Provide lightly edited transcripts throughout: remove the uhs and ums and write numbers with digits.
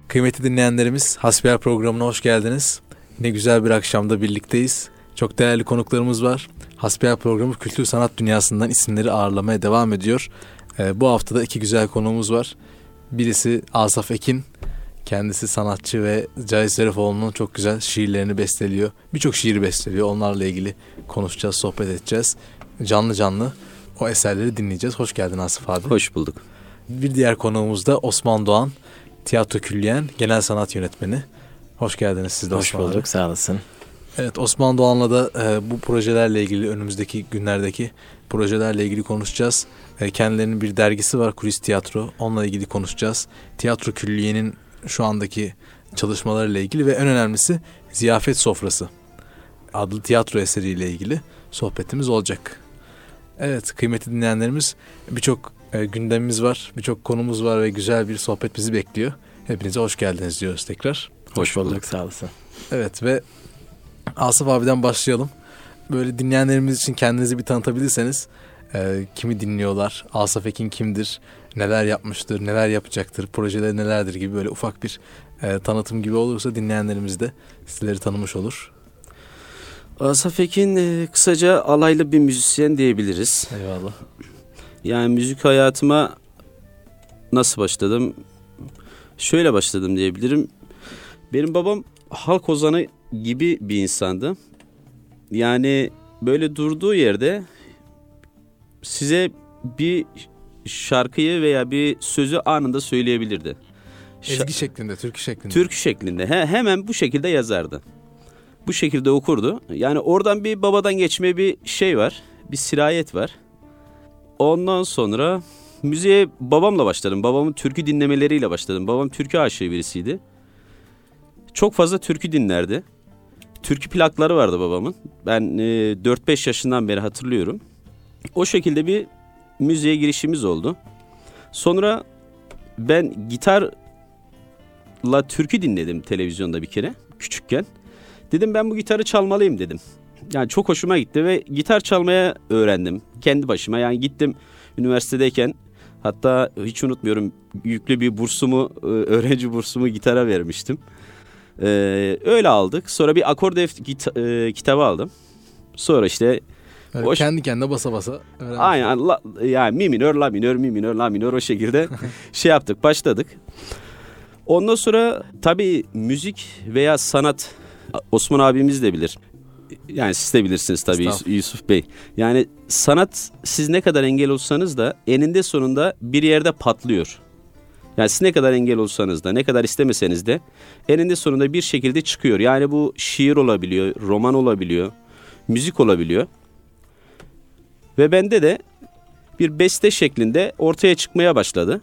Kıymetli dinleyenlerimiz, Hasbihal programına hoş geldiniz. Ne güzel bir akşamda birlikteyiz. Çok değerli konuklarımız var. Hasbihal programı kültür sanat dünyasından isimleri ağırlamaya devam ediyor. Bu haftada iki güzel konuğumuz var. Birisi Asaf Ekin. Kendisi sanatçı ve Cahit Zarifoğlu'nun çok güzel şiirlerini besteliyor. Birçok şiiri besteliyor. Onlarla ilgili konuşacağız, sohbet edeceğiz. Canlı canlı o eserleri dinleyeceğiz. Hoş geldin Asaf abi. Hoş bulduk. Bir diğer konuğumuz da Osman Doğan. Tiyatro Külliyen Genel Sanat Yönetmeni. Hoş geldiniz siz de Osman. Hoş bulduk, sağ olasın. Evet, Osman Doğan'la da bu projelerle ilgili, önümüzdeki günlerdeki projelerle ilgili konuşacağız. Kendilerinin bir dergisi var, Kulis Tiyatro. Onunla ilgili konuşacağız. Tiyatro Külliyen'in şu andaki çalışmalarıyla ilgili ve en önemlisi Ziyafet Sofrası adlı tiyatro eseriyle ilgili sohbetimiz olacak. Evet, kıymetli dinleyenlerimiz, birçok gündemimiz var, birçok konumuz var ve güzel bir sohbet bizi bekliyor. Hepinize hoş geldiniz diyoruz tekrar. Hoş bulduk, sağ olasın. Evet ve Asaf abiden başlayalım. Böyle dinleyenlerimiz için kendinizi bir tanıtabilirseniz, kimi dinliyorlar, Asaf Ekin kimdir, neler yapmıştır, neler yapacaktır, projeleri nelerdir gibi böyle ufak bir tanıtım gibi olursa dinleyenlerimiz de sizleri tanımış olur. Asaf Ekin kısaca alaylı bir müzisyen diyebiliriz. Eyvallah. Yani müzik hayatıma nasıl başladım? Şöyle başladım diyebilirim. Benim babam halk ozanı gibi bir insandı. Yani böyle durduğu yerde size bir şarkıyı veya bir sözü anında söyleyebilirdi. Ezgi şeklinde, türkü şeklinde. Türkü şeklinde. Hemen bu şekilde yazardı. Bu şekilde okurdu. Yani oradan bir babadan geçme bir şey var. Bir sirayet var. Ondan sonra müziğe babamla başladım. Babamın türkü dinlemeleriyle başladım. Babam türkü aşığı birisiydi. Çok fazla türkü dinlerdi. Türkü plakları vardı babamın. Ben 4-5 yaşından beri hatırlıyorum. O şekilde bir müziğe girişimiz oldu. Sonra ben gitarla türkü dinledim televizyonda bir kere küçükken. Dedim ben bu gitarı çalmalıyım dedim. Yani çok hoşuma gitti ve gitar çalmaya öğrendim kendi başıma. Yani gittim üniversitedeyken, hatta hiç unutmuyorum, yüklü bir bursumu, öğrenci bursumu gitara vermiştim. Öyle aldık. Sonra bir akor kitabı aldım. Sonra işte kendi kendine basa basa öğrendim. Aynen, yani mi minör, la minör, mi minör, la minör, o şekilde şey yaptık, başladık. Ondan sonra tabii müzik veya sanat, Osman abimiz de bilir. Yani siz de bilirsiniz tabii Yusuf Bey. Yani sanat, siz ne kadar engel olsanız da eninde sonunda bir yerde patlıyor. Yani siz ne kadar engel olsanız da, ne kadar istemeseniz de eninde sonunda bir şekilde çıkıyor. Yani bu şiir olabiliyor, roman olabiliyor, müzik olabiliyor. Ve bende de bir beste şeklinde ortaya çıkmaya başladı.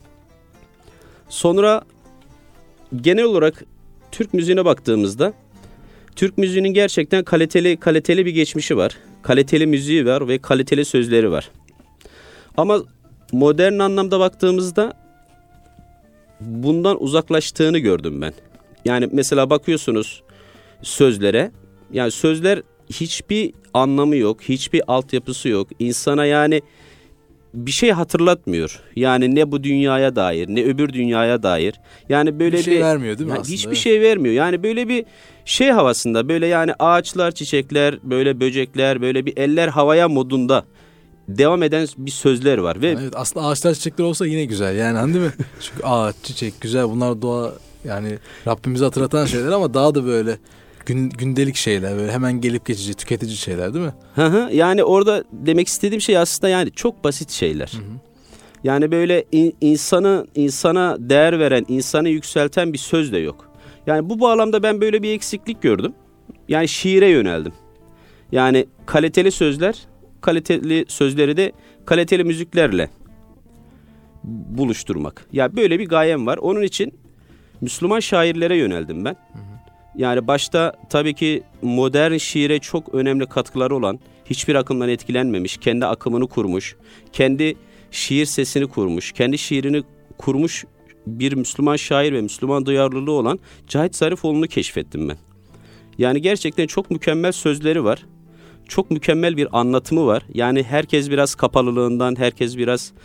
Sonra genel olarak Türk müziğine baktığımızda, Türk müziğinin gerçekten kaliteli bir geçmişi var. Kaliteli müziği var ve kaliteli sözleri var. Ama modern anlamda baktığımızda bundan uzaklaştığını gördüm ben. Yani mesela bakıyorsunuz sözlere. Yani sözler hiçbir anlamı yok, hiçbir altyapısı yok. İnsana yani bir şey hatırlatmıyor. Yani ne bu dünyaya dair, ne öbür dünyaya dair. Yani böyle bir şey vermiyor değil mi yani aslında? Hiçbir şey vermiyor. Yani böyle bir şey havasında, böyle yani ağaçlar, çiçekler, böyle böcekler, böyle bir eller havaya modunda devam eden bir sözler var. Ve evet, aslında ağaçlar, çiçekler olsa yine güzel. Yani hani değil mi? Çünkü ağaç, çiçek güzel. Bunlar doğa, yani Rabbimizi hatırlatan şeyler ama daha da böyle gündelik şeyler, böyle hemen gelip geçici, tüketici şeyler değil mi? Yani orada demek istediğim şey aslında yani çok basit şeyler. Hı hı. Yani böyle insana değer veren, insanı yükselten bir söz de yok. Yani bu bağlamda ben böyle bir eksiklik gördüm. Yani şiire yöneldim. Yani kaliteli sözleri de kaliteli müziklerle buluşturmak. Ya böyle bir gayem var. Onun için Müslüman şairlere yöneldim ben. Hı hı. Yani başta tabii ki modern şiire çok önemli katkıları olan, hiçbir akımdan etkilenmemiş, kendi akımını kurmuş, kendi şiir sesini kurmuş, kendi şiirini kurmuş bir Müslüman şair ve Müslüman duyarlılığı olan Cahit Zarifoğlu'nu keşfettim ben. Yani gerçekten çok mükemmel sözleri var. Çok mükemmel bir anlatımı var. Yani herkes biraz kapalılığından, herkes biraz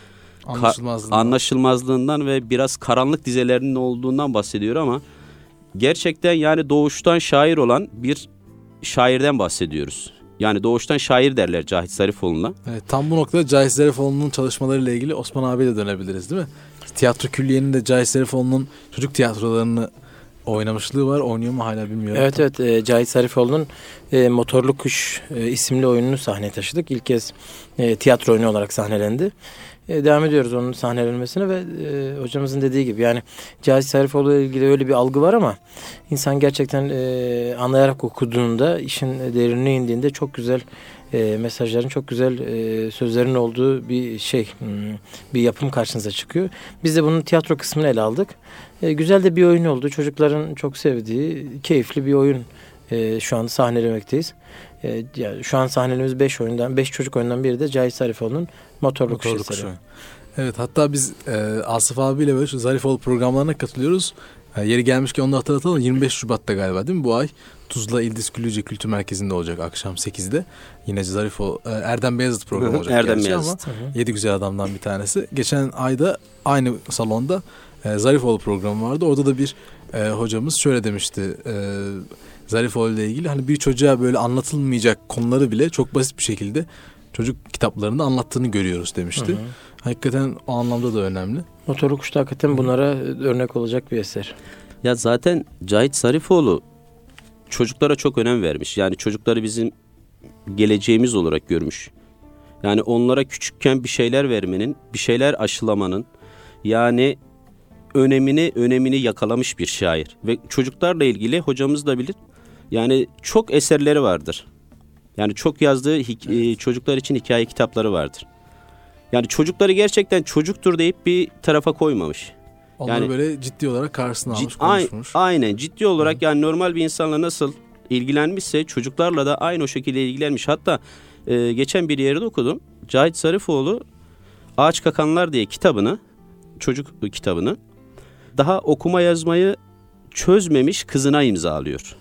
anlaşılmazlığından ve biraz karanlık dizelerinin olduğundan bahsediyor ama gerçekten yani doğuştan şair olan bir şairden bahsediyoruz. Yani doğuştan şair derler Cahit Zarifoğlu'na. Evet, tam bu noktada Cahit Zarifoğlu'nun çalışmalarıyla ilgili Osman abiye de dönebiliriz değil mi? Tiyatro Külliye'nin de Cahit Zarifoğlu'nun çocuk tiyatrolarını oynamışlığı var. Oynuyor mu hala bilmiyorum. Evet. Cahit Zarifoğlu'nun Motorlu Kuş isimli oyununu sahneye taşıdık. İlk kez tiyatro oyunu olarak sahnelendi. Devam ediyoruz onun sahnelenmesine ve hocamızın dediği gibi yani Cahit Zarifoğlu ile ilgili öyle bir algı var ama insan gerçekten anlayarak okuduğunda işin derinine indiğinde çok güzel mesajların, çok güzel sözlerin olduğu bir yapım karşınıza çıkıyor. Biz de bunun tiyatro kısmını ele aldık. Güzel de bir oyun oldu. Çocukların çok sevdiği, keyifli bir oyun. Şu an sahnelemekteyiz. Yani şu an sahnelemiz 5 çocuk oyundan biri de Cahit Zarifoğlu'nun Motorlu Kuş eseri. Evet, hatta biz Asif abiyle böyle şu Zarifoğlu programlarına katılıyoruz. Yeri gelmişken onu da hatırlatalım. 25 Şubat'ta galiba değil mi bu ay? Tuzla İldiz Küllice Kültür Merkezi'nde olacak akşam 8'de. Yine Zarifoğlu, Erdem Beyazıt programı olacak. Erdem Beyazıt. Ama 7 güzel adamdan bir tanesi. Geçen ayda aynı salonda Zarifoğlu programı vardı. Orada da bir hocamız şöyle demişti. Zarifoğlu ile ilgili hani bir çocuğa böyle anlatılmayacak konuları bile çok basit bir şekilde çocuk kitaplarında anlattığını görüyoruz demişti. Hı hı. Hakikaten o anlamda da önemli. Motorlu Kuş da hakikaten bunlara örnek olacak bir eser. Ya zaten Cahit Zarifoğlu çocuklara çok önem vermiş. Yani çocukları bizim geleceğimiz olarak görmüş. Yani onlara küçükken bir şeyler vermenin, bir şeyler aşılamanın yani önemini yakalamış bir şair. Ve çocuklarla ilgili hocamız da bilir. Yani çok eserleri vardır. Yani çok yazdığı çocuklar için hikaye kitapları vardır. Yani çocukları gerçekten çocuktur deyip bir tarafa koymamış. Onları yani, böyle ciddi olarak karşısına almış, konuşmuş. Aynen ciddi olarak yani normal bir insanla nasıl ilgilenmişse çocuklarla da aynı o şekilde ilgilenmiş. Hatta geçen bir yerde okudum. Cahit Zarifoğlu Ağaç Kakanlar diye kitabını, çocuk kitabını daha okuma yazmayı çözmemiş kızına imzalıyor.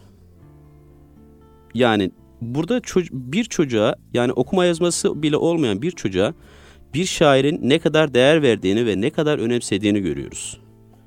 Yani burada bir çocuğa yani okuma yazması bile olmayan bir çocuğa bir şairin ne kadar değer verdiğini ve ne kadar önemsediğini görüyoruz.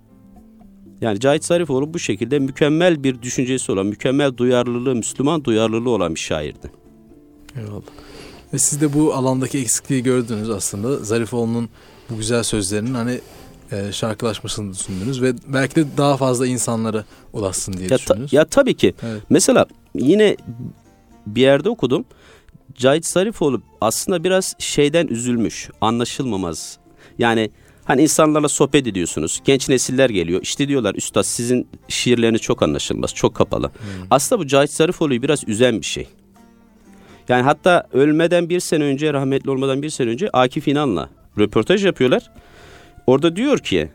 Yani Cahit Zarifoğlu bu şekilde mükemmel bir düşüncesi olan, mükemmel duyarlılığı, Müslüman duyarlılığı olan bir şairdi. Eyvallah. Ve siz de bu alandaki eksikliği gördünüz aslında. Zarifoğlu'nun bu güzel sözlerinin hani şarkılaşmasını düşündünüz ve belki de daha fazla insanlara ulaşsın diye düşündünüz. Ya tabii ki. Evet. Mesela yine bir yerde okudum. Cahit Zarifoğlu aslında biraz şeyden üzülmüş, anlaşılmamaz. Yani hani insanlarla sohbet ediyorsunuz, genç nesiller geliyor. İşte diyorlar üstad sizin şiirleriniz çok anlaşılmaz, çok kapalı. Aslında bu Cahit Zarifoğlu'yu biraz üzen bir şey. Yani hatta ölmeden bir sene önce, rahmetli olmadan bir sene önce Akif İnan'la röportaj yapıyorlar. Orada diyor ki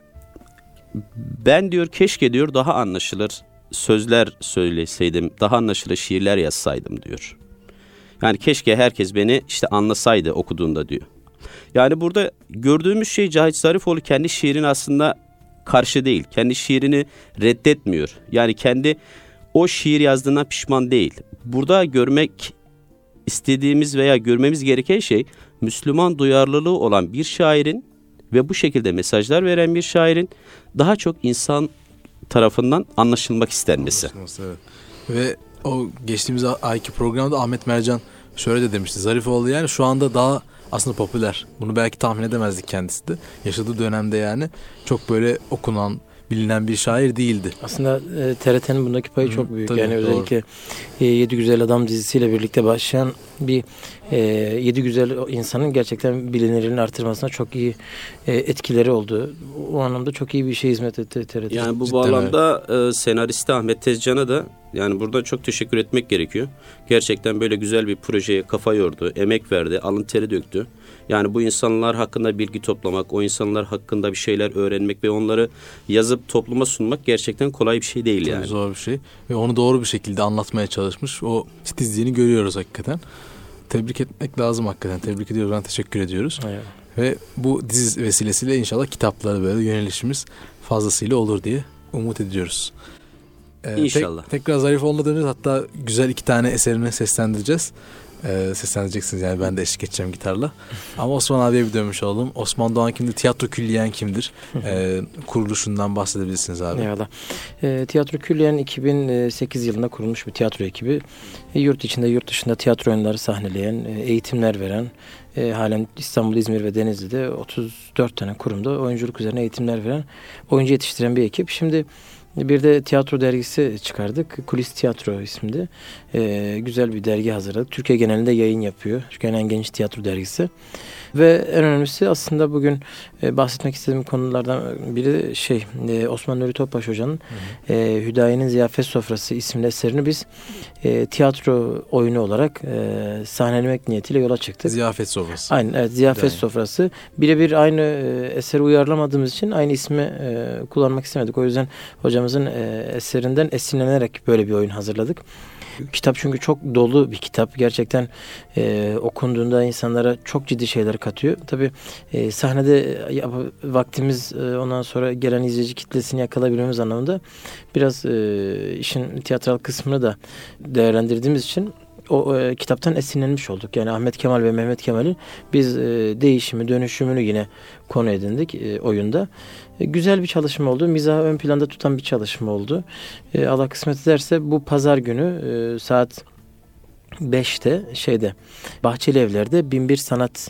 ben diyor keşke diyor daha anlaşılır sözler söyleseydim, daha anlaşılır şiirler yazsaydım diyor. Yani keşke herkes beni işte anlasaydı okuduğunda diyor. Yani burada gördüğümüz şey Cahit Zarifoğlu kendi şiirine aslında karşı değil. Kendi şiirini reddetmiyor. Yani kendi o şiir yazdığına pişman değil. Burada görmek istediğimiz veya görmemiz gereken şey Müslüman duyarlılığı olan bir şairin ve bu şekilde mesajlar veren bir şairin daha çok insan tarafından anlaşılmak istenmesi. Evet. Ve o geçtiğimiz ayki programda Ahmet Mercan şöyle de demişti. Zarifoğlu yani şu anda daha aslında popüler. Bunu belki tahmin edemezdik kendisi de. Yaşadığı dönemde yani çok böyle okunan, bilinen bir şair değildi. Aslında TRT'nin bundaki payı çok büyük. Tabii, yani doğru. Özellikle Yedi Güzel Adam dizisiyle birlikte başlayan bir Yedi Güzel insanın gerçekten bilinirliğini artırmasına çok iyi etkileri oldu. O anlamda çok iyi bir şey hizmet etti TRT. Yani bu bağlamda senaristi Ahmet Tezcan'a da yani burada çok teşekkür etmek gerekiyor. Gerçekten böyle güzel bir projeye kafa yordu, emek verdi, alın teri döktü. Yani bu insanlar hakkında bilgi toplamak, o insanlar hakkında bir şeyler öğrenmek ve onları yazıp topluma sunmak gerçekten kolay bir şey değil yani. Çok zor bir şey ve onu doğru bir şekilde anlatmaya çalışmış. O titizliğini görüyoruz hakikaten. Tebrik etmek lazım hakikaten. Tebrik ediyoruz, ben teşekkür ediyoruz. Evet. Ve bu dizi vesilesiyle inşallah kitaplara böyle yönelişimiz fazlasıyla olur diye umut ediyoruz. İnşallah. Tekrar Zarifoğlu'na döneceğiz. Hatta güzel 2 tane eserini seslendireceğiz. sesleneceksiniz. Yani ben de eşlik edeceğim gitarla. Ama Osman abiye bir dönmüş oldum. Osman Doğan kimdir? Tiyatro Külliyen kimdir? Kuruluşundan bahsedebilirsiniz abi. Eyvallah. Tiyatro Külliyen 2008 yılında kurulmuş bir tiyatro ekibi. Yurt içinde, yurt dışında tiyatro oyunları sahneleyen, eğitimler veren, halen İstanbul, İzmir ve Denizli'de 34 tane kurumda oyunculuk üzerine eğitimler veren, oyuncu yetiştiren bir ekip. Şimdi bir de tiyatro dergisi çıkardık. Kulis Tiyatro isminde. Güzel bir dergi hazırladık. Türkiye genelinde yayın yapıyor. Türkiye'nin en geniş tiyatro dergisi. Ve en önemlisi aslında bugün bahsetmek istediğim konulardan biri Osman Nuri Topbaş Hoca'nın Hüdayi'nin Ziyafet Sofrası isimli eserini biz tiyatro oyunu olarak sahnelemek niyetiyle yola çıktık. Ziyafet Sofrası. Aynen, evet, Ziyafet Sofrası. Birebir aynı eseri uyarlamadığımız için aynı ismi kullanmak istemedik. O yüzden hocamızın eserinden esinlenerek böyle bir oyun hazırladık. Kitap çünkü çok dolu bir kitap. Gerçekten okunduğunda insanlara çok ciddi şeyler katıyor. Tabii sahnede vaktimiz ondan sonra gelen izleyici kitlesini yakalayabilmemiz anlamında biraz işin tiyatral kısmını da değerlendirdiğimiz için o kitaptan esinlenmiş olduk. Yani Ahmet Kemal ve Mehmet Kemal'in biz değişimi, dönüşümünü yine konu edindik oyunda. Güzel bir çalışma oldu. Mizahı ön planda tutan bir çalışma oldu. Allah kısmet ederse bu pazar günü saat 5'te Bahçeli Evler'de Binbir Sanat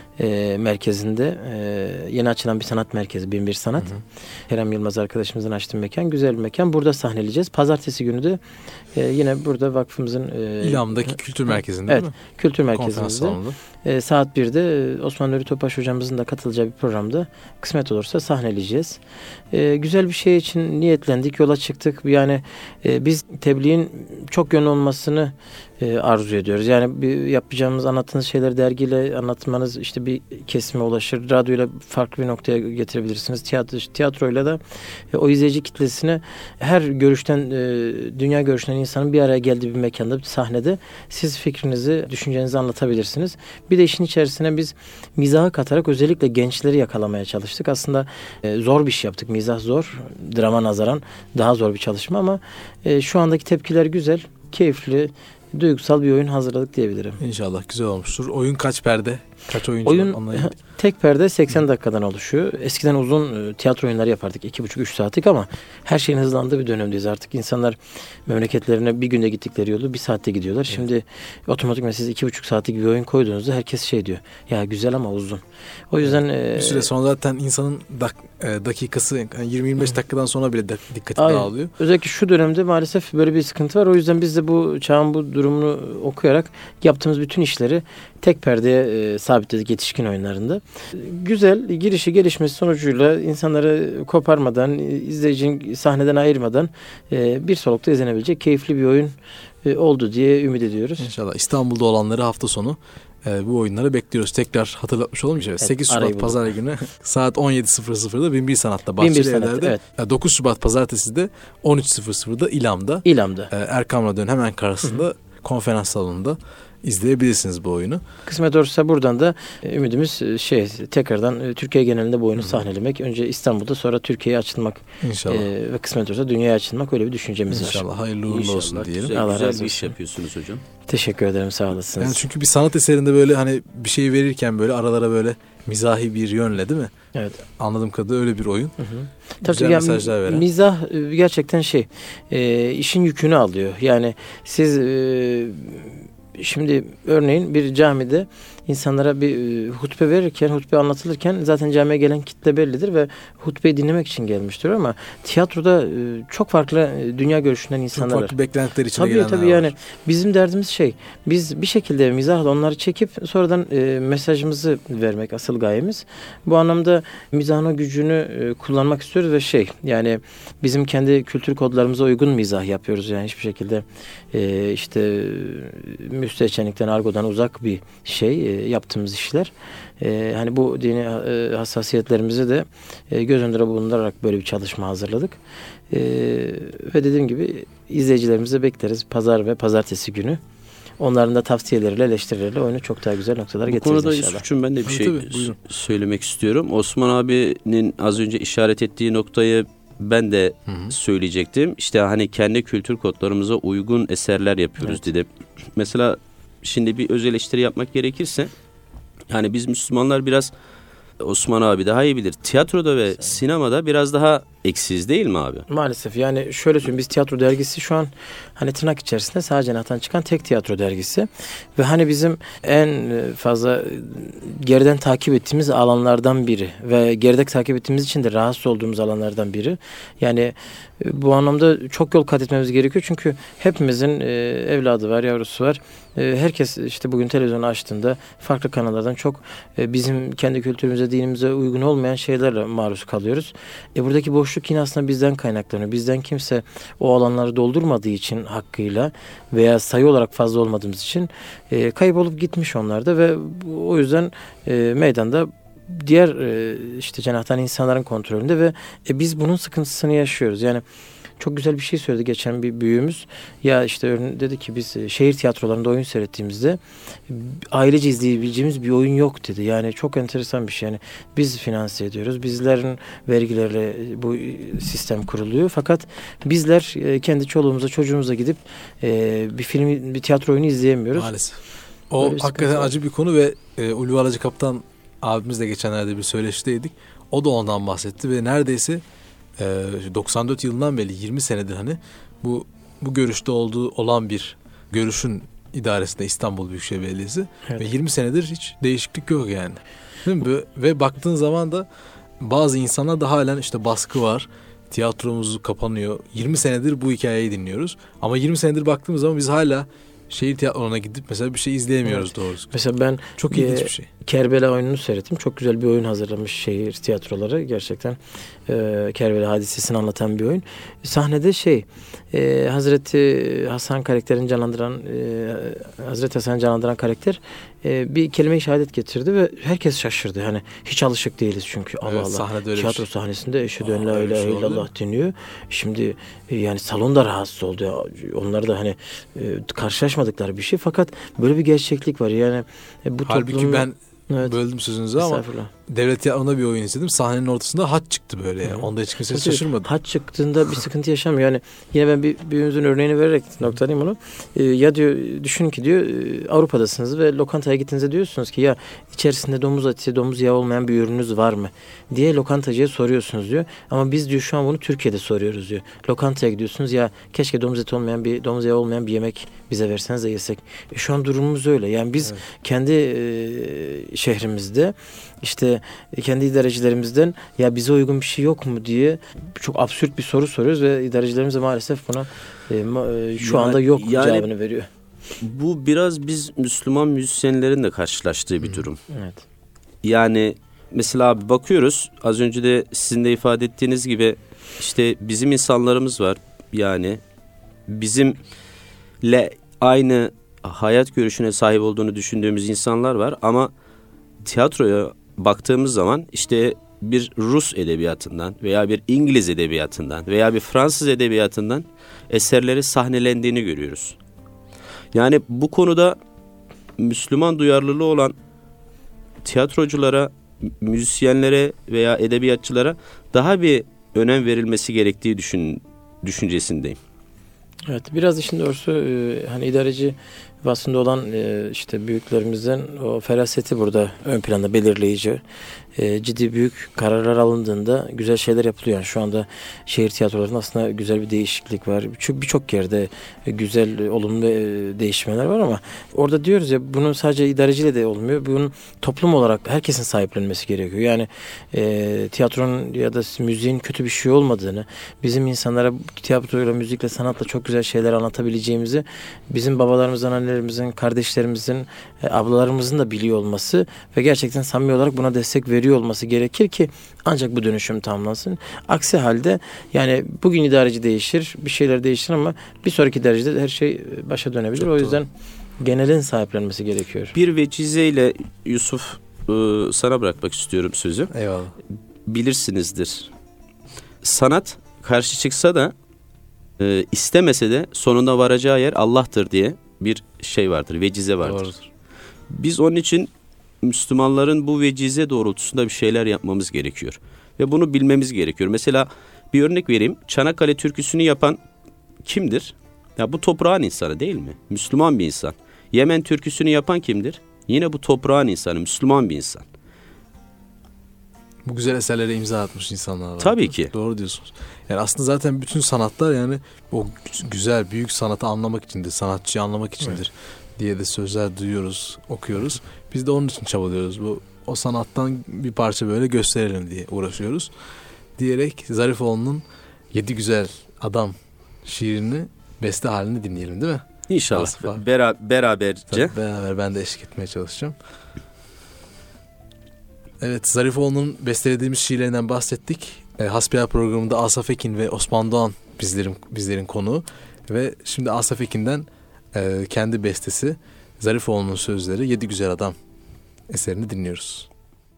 merkezinde yeni açılan bir sanat merkezi, Binbir Sanat. Kerem Yılmaz arkadaşımızın açtığı mekan. Güzel bir mekan. Burada sahneleyeceğiz. Pazartesi günü de yine burada vakfımızın İlham'daki kültür merkezinde değil mi? Kültür merkezimizde. Saat 1'de Osman Nuri Topbaş hocamızın da katılacağı bir programda kısmet olursa sahneleyeceğiz. Güzel bir şey için niyetlendik, yola çıktık. Yani biz tebliğin çok yönlü olmasını arzu ediyoruz. Yani yapacağımız, anlattığınız şeyleri dergiyle anlatmanız işte bir kesime ulaşır. Radyoyla farklı bir noktaya getirebilirsiniz. Tiyatroyla da o izleyici kitlesine her görüşten, dünya görüşünden insanın bir araya geldiği bir mekanda, bir sahnede siz fikrinizi, düşüncenizi anlatabilirsiniz. Bir de işin içerisine biz mizahı katarak özellikle gençleri yakalamaya çalıştık. Aslında zor bir şey yaptık. Mizah zor. Drama nazaran daha zor bir çalışma ama şu andaki tepkiler güzel, keyifli, duygusal bir oyun hazırladık diyebilirim. İnşallah güzel olmuştur. Oyun kaç perde? Kaç oyuncu? Oyun tek perde 80 dakikadan oluşuyor. Eskiden uzun tiyatro oyunları yapardık. 2,5-3 saatlik ama her şeyin hızlandığı bir dönemdeyiz. Artık insanlar memleketlerine bir günde gittikleri yolu bir saatte gidiyorlar. Evet. Şimdi otomatikman siz 2,5 saatlik bir oyun koyduğunuzda herkes şey diyor. Ya güzel ama uzun. O yüzden bir süre sonra zaten insanın dakikası yani 20-25 dakikadan sonra bile dikkati dağılıyor. Özellikle şu dönemde maalesef böyle bir sıkıntı var. O yüzden biz de bu çağın bu durumunu okuyarak yaptığımız bütün işleri tek perdeye sabitledik yetişkin oyunlarında. Güzel, girişi gelişmesi sonucuyla insanları koparmadan, izleyicinin sahneden ayırmadan bir solukta izlenebilecek keyifli bir oyun oldu diye ümit ediyoruz. İnşallah İstanbul'da olanları hafta sonu bu oyunları bekliyoruz. Tekrar hatırlatmış olalım. Evet, 8 Şubat Pazar günü saat 17.00'da Binbir Sanat'ta Bahçeli Evler'de. Evet. 9 Şubat Pazartesi de 13.00'da İlham'da. Erkam Radyo'nun hemen karşısında konferans salonunda izleyebilirsiniz bu oyunu. Kısmet olursa buradan da ümidimiz tekrardan Türkiye genelinde bu oyunu sahnelemek. Önce İstanbul'da, sonra Türkiye'ye açılmak. İnşallah. Ve kısmet olursa dünyaya açılmak, öyle bir düşüncemiz var. İnşallah hayırlı uğurlu olsun diyelim. Güzel bir iş yapıyorsunuz hocam. Teşekkür ederim, sağ olasınız. Yani çünkü bir sanat eserinde böyle hani bir şey verirken böyle aralara böyle mizahi bir yönle değil mi? Evet. Anladığım kadarıyla öyle bir oyun. Tabii güzel mesajlar veren. Mizah gerçekten işin yükünü alıyor. Yani siz şimdi örneğin bir camide insanlara bir hutbe verirken, hutbe anlatılırken zaten camiye gelen kitle bellidir ve hutbeyi dinlemek için gelmiştir ama tiyatroda çok farklı dünya görüşünden insanlar var. Çok farklı beklentiler içinde gelenler var. Tabii yani bizim derdimiz biz bir şekilde mizahla onları çekip sonradan mesajımızı vermek asıl gayemiz. Bu anlamda mizahın o gücünü kullanmak istiyoruz ve yani bizim kendi kültür kodlarımıza uygun mizah yapıyoruz. Yani hiçbir şekilde müstehcenlikten, argodan uzak bir yaptığımız işler. Hani bu dini hassasiyetlerimizi de göz önünde bulundurarak böyle bir çalışma hazırladık. Ve dediğim gibi izleyicilerimizi bekleriz pazar ve pazartesi günü. Onların da tavsiyeleriyle, eleştirileriyle oyunu çok daha güzel noktalara getiririz inşallah. Bu konuda Yusuf'cum ben de bir şey söylemek istiyorum. Osman abinin az önce işaret ettiği noktayı ben de söyleyecektim. İşte hani kendi kültür kodlarımıza uygun eserler yapıyoruz dedi. Mesela şimdi bir öz eleştiri yapmak gerekirse, yani biz Müslümanlar biraz, Osman abi daha iyi bilir, tiyatroda ve sinemada biraz daha eksiz değil mi abi? Maalesef, yani şöyle söyleyeyim, biz tiyatro dergisi şu an hani tırnak içerisinde sadece Cenah'tan çıkan tek tiyatro dergisi ve hani bizim en fazla geriden takip ettiğimiz alanlardan biri ve geride takip ettiğimiz için de rahatsız olduğumuz alanlardan biri. Yani bu anlamda çok yol kat etmemiz gerekiyor çünkü hepimizin evladı var, yavrusu var. Herkes işte bugün televizyonu açtığında farklı kanallardan çok bizim kendi kültürümüze, dinimize uygun olmayan şeylerle maruz kalıyoruz. Buradaki boşluk yine aslında bizden kaynaklanıyor. Bizden kimse o alanları doldurmadığı için hakkıyla veya sayı olarak fazla olmadığımız için kayıp olup gitmiş onlar da ve o yüzden meydanda diğer işte cenahtan insanların kontrolünde ve biz bunun sıkıntısını yaşıyoruz. Yani çok güzel bir şey söyledi geçen bir büyüğümüz. Ya işte dedi ki biz şehir tiyatrolarında oyun seyrettiğimizde ailece izleyebileceğimiz bir oyun yok dedi. Yani çok enteresan bir şey. Yani biz finanse ediyoruz. Bizlerin vergilerle bu sistem kuruluyor. Fakat bizler kendi çoluğumuza, çocuğumuza gidip bir film, bir tiyatro oyunu izleyemiyoruz. Maalesef. O hakikaten acı bir konu ve Ulvi Alacı Kaptan abimizle geçenlerde bir söyleşideydik. O da ondan bahsetti ve neredeyse 94 yılından beri 20 senedir hani bu görüşte olan bir görüşün idaresinde İstanbul Büyükşehir Belediyesi ve 20 senedir hiç değişiklik yok yani. Değil mi? Ve baktığın zaman da bazı insanlar da halen işte baskı var. Tiyatromuz kapanıyor. 20 senedir bu hikayeyi dinliyoruz. Ama 20 senedir baktığımız zaman biz hala şehir tiyatrolarına gidip mesela bir şey izleyemiyoruz doğrusu. Mesela ben çok ilginç bir şey. Kerbela oyununu seyrettim. Çok güzel bir oyun hazırlamış şehir tiyatroları. Gerçekten Kerbela hadisesini anlatan bir oyun. Sahnede Hazreti Hasan karakterini canlandıran Hazreti Hasan'ı canlandıran karakter bir kelime-i şehadet getirdi ve herkes şaşırdı. Hani hiç alışık değiliz çünkü. Allah Allah. Tiyatro sahnesinde eşhedü en la ilahe illallah deniyor. Şimdi yani salon da rahatsız oldu. Ya. Onlar da hani karşılaşmadıkları bir şey fakat böyle bir gerçeklik var. Yani bu halbuki ben böldüm sözünüzü ama devlet tiyatrosunda bir oyun izledim. Sahnenin ortasında haç çıktı böyle. Yani. Onda hiç kimse şaşırmadı. Haç çıktığında bir sıkıntı yaşamıyor. Yani yine ben birimizin örneğini vererek noktalayayım onu. Ya diyor, düşünün ki diyor Avrupa'dasınız ve lokantaya gittiğinizde diyorsunuz ki ya içerisinde domuz eti, domuz yağı olmayan bir ürününüz var mı diye lokantacıya soruyorsunuz diyor. Ama biz diyor şu an bunu Türkiye'de soruyoruz diyor. Lokantaya gidiyorsunuz ya keşke domuz eti olmayan bir, domuz yağı olmayan bir yemek bize verseniz de yesek. Şu an durumumuz öyle. Yani biz kendi şehrimizde işte kendi idarecilerimizden ya bize uygun bir şey yok mu diye çok absürt bir soru soruyoruz ve idarecilerimiz de maalesef buna şu anda yok cevabını veriyor. Bu biraz biz Müslüman müzisyenlerin de karşılaştığı bir durum. Evet. Yani mesela abi bakıyoruz, az önce de sizin de ifade ettiğiniz gibi işte bizim insanlarımız var. Yani bizimle aynı hayat görüşüne sahip olduğunu düşündüğümüz insanlar var ama tiyatroya baktığımız zaman işte bir Rus edebiyatından veya bir İngiliz edebiyatından veya bir Fransız edebiyatından eserleri sahnelendiğini görüyoruz. Yani bu konuda Müslüman duyarlılığı olan tiyatroculara, müzisyenlere veya edebiyatçılara daha bir önem verilmesi gerektiği düşüncesindeyim. Evet, biraz işin doğrusu hani idareci vasfında olan işte büyüklerimizden o feraseti burada ön planda belirleyici. Ciddi büyük kararlar alındığında güzel şeyler yapılıyor. Yani şu anda şehir tiyatrolarında aslında güzel bir değişiklik var. Birçok yerde güzel, olumlu değişmeler var ama orada diyoruz ya bunun sadece idareciyle de olmuyor. Bunun toplum olarak herkesin sahiplenmesi gerekiyor. Yani tiyatronun ya da müziğin kötü bir şey olmadığını, bizim insanlara tiyatroyla, müzikle, sanatla çok güzel şeyler anlatabileceğimizi bizim babalarımızdan, annelerimizin, kardeşlerimizin, ablalarımızın da biliyor olması ve gerçekten samimi olarak buna destek veriyor olması gerekir ki ancak bu dönüşüm tamamlansın. Aksi halde yani bugün idareci değişir, bir şeyler değişir ama bir sonraki idarecide her şey başa dönebilir. O yüzden genelin sahiplenmesi gerekiyor. Bir vecizeyle Yusuf sana bırakmak istiyorum sözü. Eyvallah. Bilirsinizdir. Sanat karşı çıksa da istemese de sonunda varacağı yer Allah'tır diye bir şey vardır, vecize vardır. Doğrudur. Biz onun için Müslümanların bu vecize doğrultusunda bir şeyler yapmamız gerekiyor. Ve bunu bilmemiz gerekiyor. Mesela bir örnek vereyim. Çanakkale türküsünü yapan kimdir? Ya bu toprağın insanı değil mi? Müslüman bir insan. Yemen türküsünü yapan kimdir? Yine bu toprağın insanı, Müslüman bir insan. Bu güzel eserlere imza atmış insanlar var. Tabii ki. Doğru diyorsunuz. Yani aslında zaten bütün sanatlar yani o güzel büyük sanatı anlamak içindir, sanatçıyı anlamak içindir diye de sözler duyuyoruz, okuyoruz. Biz de onun için çabalıyoruz. O sanattan bir parça böyle gösterelim diye uğraşıyoruz. Diyerek Zarifoğlu'nun 7 Güzel Adam şiirini beste halinde dinleyelim, değil mi? İnşallah. Asif abi. Beraberce. Tabii beraber ben de eşlik etmeye çalışacağım. Evet, Zarifoğlu'nun bestelediğimiz şiirlerinden bahsettik. Hasbihal programında Asaf Ekin ve Osman Doğan bizlerin konuğu. Ve şimdi Asaf Ekin'den kendi bestesi Zarifoğlu'nun sözleri 7 Güzel Adam eserini dinliyoruz.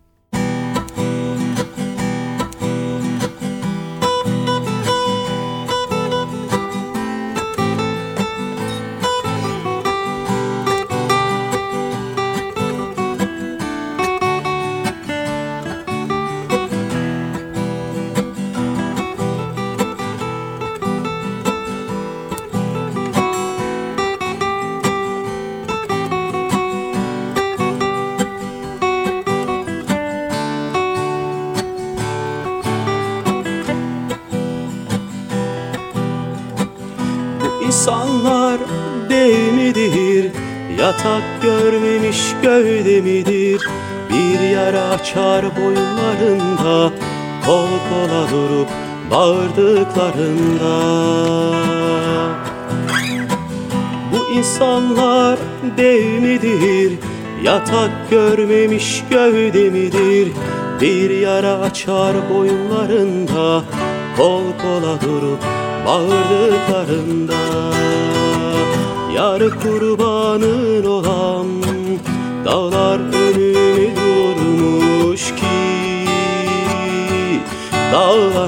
İnsanlar dev midir, yatak görmemiş gövde midir? Bir yara açar boyunlarında, kol kola durup bağırdıklarında. Bu insanlar dev midir, yatak görmemiş gövde midir? Bir yara açar boyunlarında, kol kola durup bağırdıklarında. Yar kurbanın olan dağlar önüme durmuş ki dağlanan.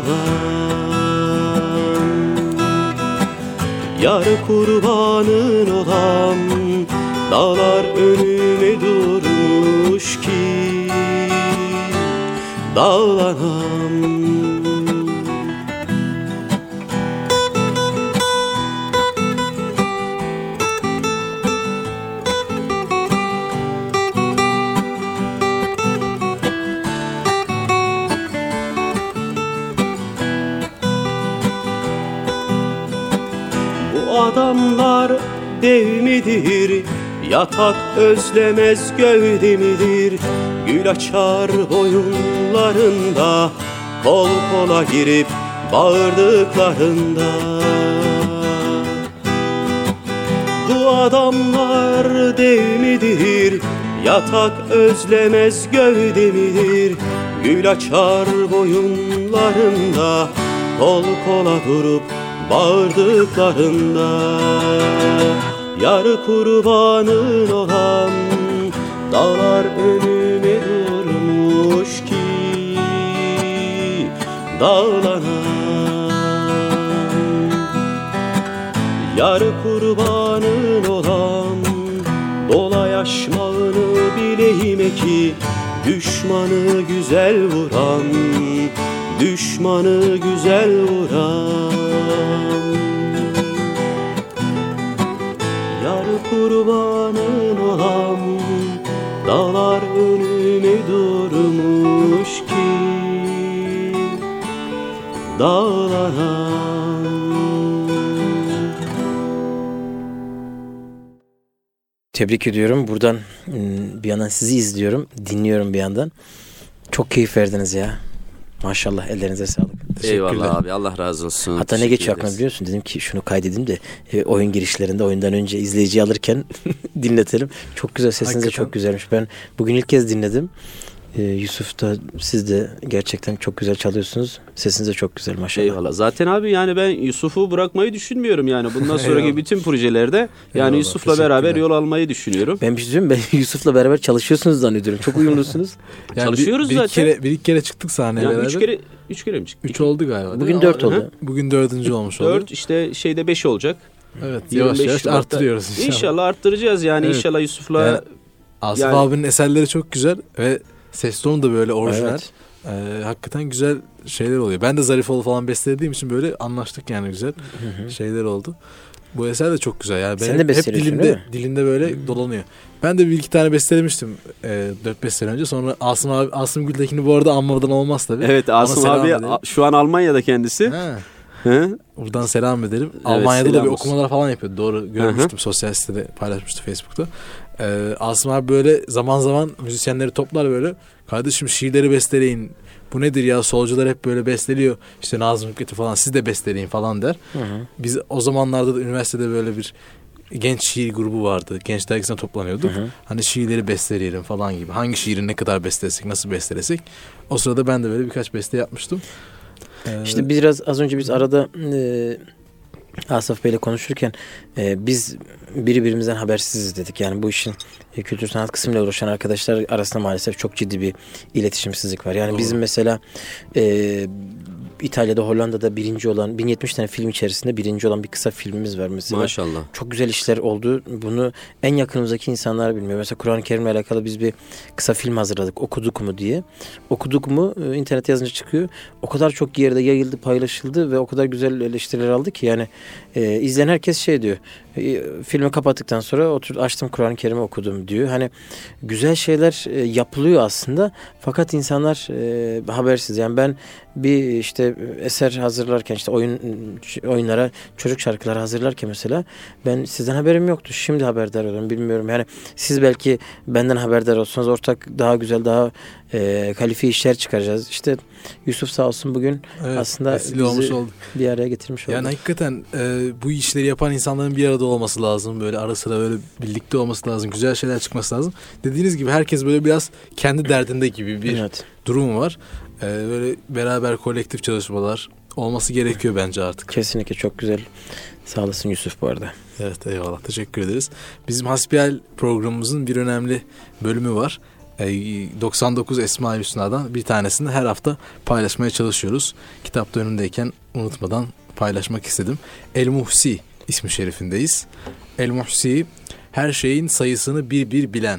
Yar kurbanın olan dağlar önüme durmuş ki dağlanan. Adamlar dev midir, yatak özlemez gövde midir? Gül açar boyunlarında, kol kola girip bağırdıklarında. Bu adamlar dev midir, yatak özlemez gövde midir? Gül açar boyunlarında, kol kola durup bağırdıklarında. Yar kurbanın olan dağlar önüme durmuş ki dağlanan. Yar kurbanın olan dolaşmağını bileyim ki düşmanı güzel vuran, düşmanı güzel vuran. Yar kurbanın olan dağlar önüme durmuş ki dağlanan. Tebrik ediyorum. Buradan bir yandan sizi izliyorum, dinliyorum bir yandan. Çok keyif verdiniz ya. Maşallah, ellerinize sağlık. Eyvallah abi, Allah razı olsun. Hatta ne geçiyor aklına biliyorsun? Dedim ki şunu kaydedeyim de oyun girişlerinde oyundan önce izleyiciyi alırken dinletelim. Çok güzel, sesiniz de çok güzelmiş. Ben bugün ilk kez dinledim. Yusuf da, siz de gerçekten çok güzel çalıyorsunuz. Sesiniz de çok güzel maşallah. Eyvallah. Zaten abi yani ben Yusuf'u bırakmayı düşünmüyorum yani. Bundan sonraki bütün projelerde yani Yusuf'la beraber yol almayı düşünüyorum. Ben bir şey söyleyeyim mi? Ben Yusuf'la beraber çalışıyorsunuz zannediyorum. Çok uyumlusunuz. Yani çalışıyoruz zaten. Bir iki kere çıktık sahneye yani beraber. 3 kere mi çıktık? 3 oldu galiba. Bugün 4 oldu. Bugün 4. olmuş oldu. 4 işte şeyde 5 olacak. Evet, yavaş yavaş arttırıyoruz inşallah. İnşallah arttıracağız yani, evet. İnşallah Yusuf'la. Yani Asif abinin eserleri çok güzel ve ses tonu da böyle orijinal. Evet. Hakikaten güzel şeyler oluyor. Ben de Zarifoğlu falan bestelediğim için böyle anlaştık yani, güzel şeyler oldu. Bu eser de çok güzel. Yani Sen de hep besteliyorsun değil mi? dilimde böyle dolanıyor. Ben de bir iki tane bestelemiştim 4-5 sene önce. Sonra Asım Gültekin'i bu arada anmadan olmaz tabii. Evet, Asım selam abi edelim. şu an Almanya'da kendisi. Ha. Hı? Buradan selam ederim. Evet, Almanya'da da selam bir olsun. okumalar falan yapıyordu. Doğru görmüştüm. Sosyal sitede paylaşmıştı, Facebook'ta. Asım abi böyle zaman zaman müzisyenleri toplar böyle. Kardeşim şiirleri besteleyin. Bu nedir ya? Solcular hep böyle besteliyor. İşte Nazım Hikmet'i falan, siz de besteleyin falan der. Biz o zamanlarda da üniversitede böyle bir genç şiir grubu vardı. Genç dergisine toplanıyorduk. Hani şiirleri besteleyelim falan gibi. Hangi şiiri ne kadar bestelesek, nasıl bestelesek. O sırada ben de böyle birkaç beste yapmıştım. İşte biraz az önce biz arada Asaf Bey'le konuşurken biz birbirimizden habersiziz dedik. Yani bu işin kültür sanat kısmıyla uğraşan arkadaşlar arasında maalesef çok ciddi bir iletişimsizlik var. Yani Doğru. bizim mesela İtalya'da, Hollanda'da birinci olan 1070 tane film içerisinde birinci olan bir kısa filmimiz var mesela. Maşallah. Çok güzel işler oldu. Bunu en yakınımızdaki insanlar bilmiyor. Mesela Kur'an-ı Kerim'le alakalı biz bir kısa film hazırladık. Okuduk mu diye. Okuduk mu internete yazınca çıkıyor. O kadar çok yerde yayıldı, paylaşıldı ve o kadar güzel eleştiriler aldı ki yani izleyen herkes şey diyor. Filmi kapattıktan sonra açtım Kur'an-ı Kerim'i okudum diyor. Hani güzel şeyler yapılıyor aslında. Fakat insanlar habersiz. Yani ben bir işte eser hazırlarken, işte oyunlara, çocuk şarkıları hazırlarken mesela ben sizden haberim yoktu. Şimdi haberdar oldum, bilmiyorum. Yani siz belki benden haberdar olsanız ortak daha güzel, daha kalifiye işler çıkaracağız. İşte Yusuf sağ olsun bugün aslında bizi bir araya getirmiş oldu. Yani hakikaten bu işleri yapan insanların bir arada olması lazım. Böyle ara sıra böyle birlikte olması lazım. Güzel şeyler çıkması lazım. Dediğiniz gibi herkes böyle biraz kendi derdinde gibi bir durum var. Böyle beraber kolektif çalışmalar olması gerekiyor bence artık. Kesinlikle, çok güzel. Sağ olasın Yusuf bu arada. Evet, eyvallah, teşekkür ederiz. Bizim Hasbihal programımızın bir önemli bölümü var. 99 Esma-i Hüsna'dan bir tanesini her hafta paylaşmaya çalışıyoruz. Kitapta önümdeyken unutmadan paylaşmak istedim. El Muhsi ismi şerifindeyiz. El Muhsi, her şeyin sayısını bir bilen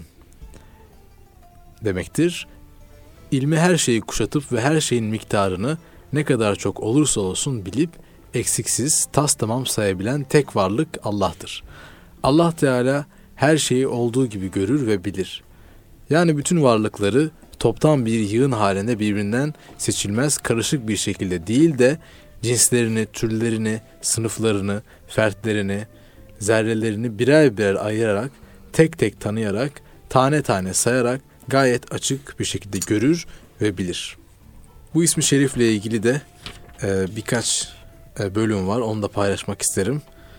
demektir. İlmi her şeyi kuşatıp ve her şeyin miktarını ne kadar çok olursa olsun bilip eksiksiz, tamam sayabilen tek varlık Allah'tır. Allah Teala her şeyi olduğu gibi görür ve bilir. Yani bütün varlıkları toptan bir yığın halinde birbirinden seçilmez, karışık bir şekilde değil de cinslerini, türlerini, sınıflarını, fertlerini, zerrelerini birer birer ayırarak, tek tek tanıyarak, tane tane sayarak gayet açık bir şekilde görür ve bilir. Bu ismi şerifle ilgili de birkaç bölüm var. Onu da paylaşmak isterim.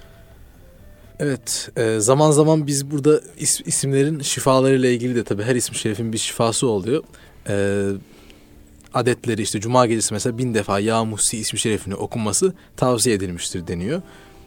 Evet, zaman zaman biz burada isimlerin şifalarıyla ilgili de tabii her isim şerifin bir şifası oluyor. Adetleri işte Cuma gecesi mesela 1000 defa Ya Muhsi ismi şerifini okunması tavsiye edilmiştir deniyor.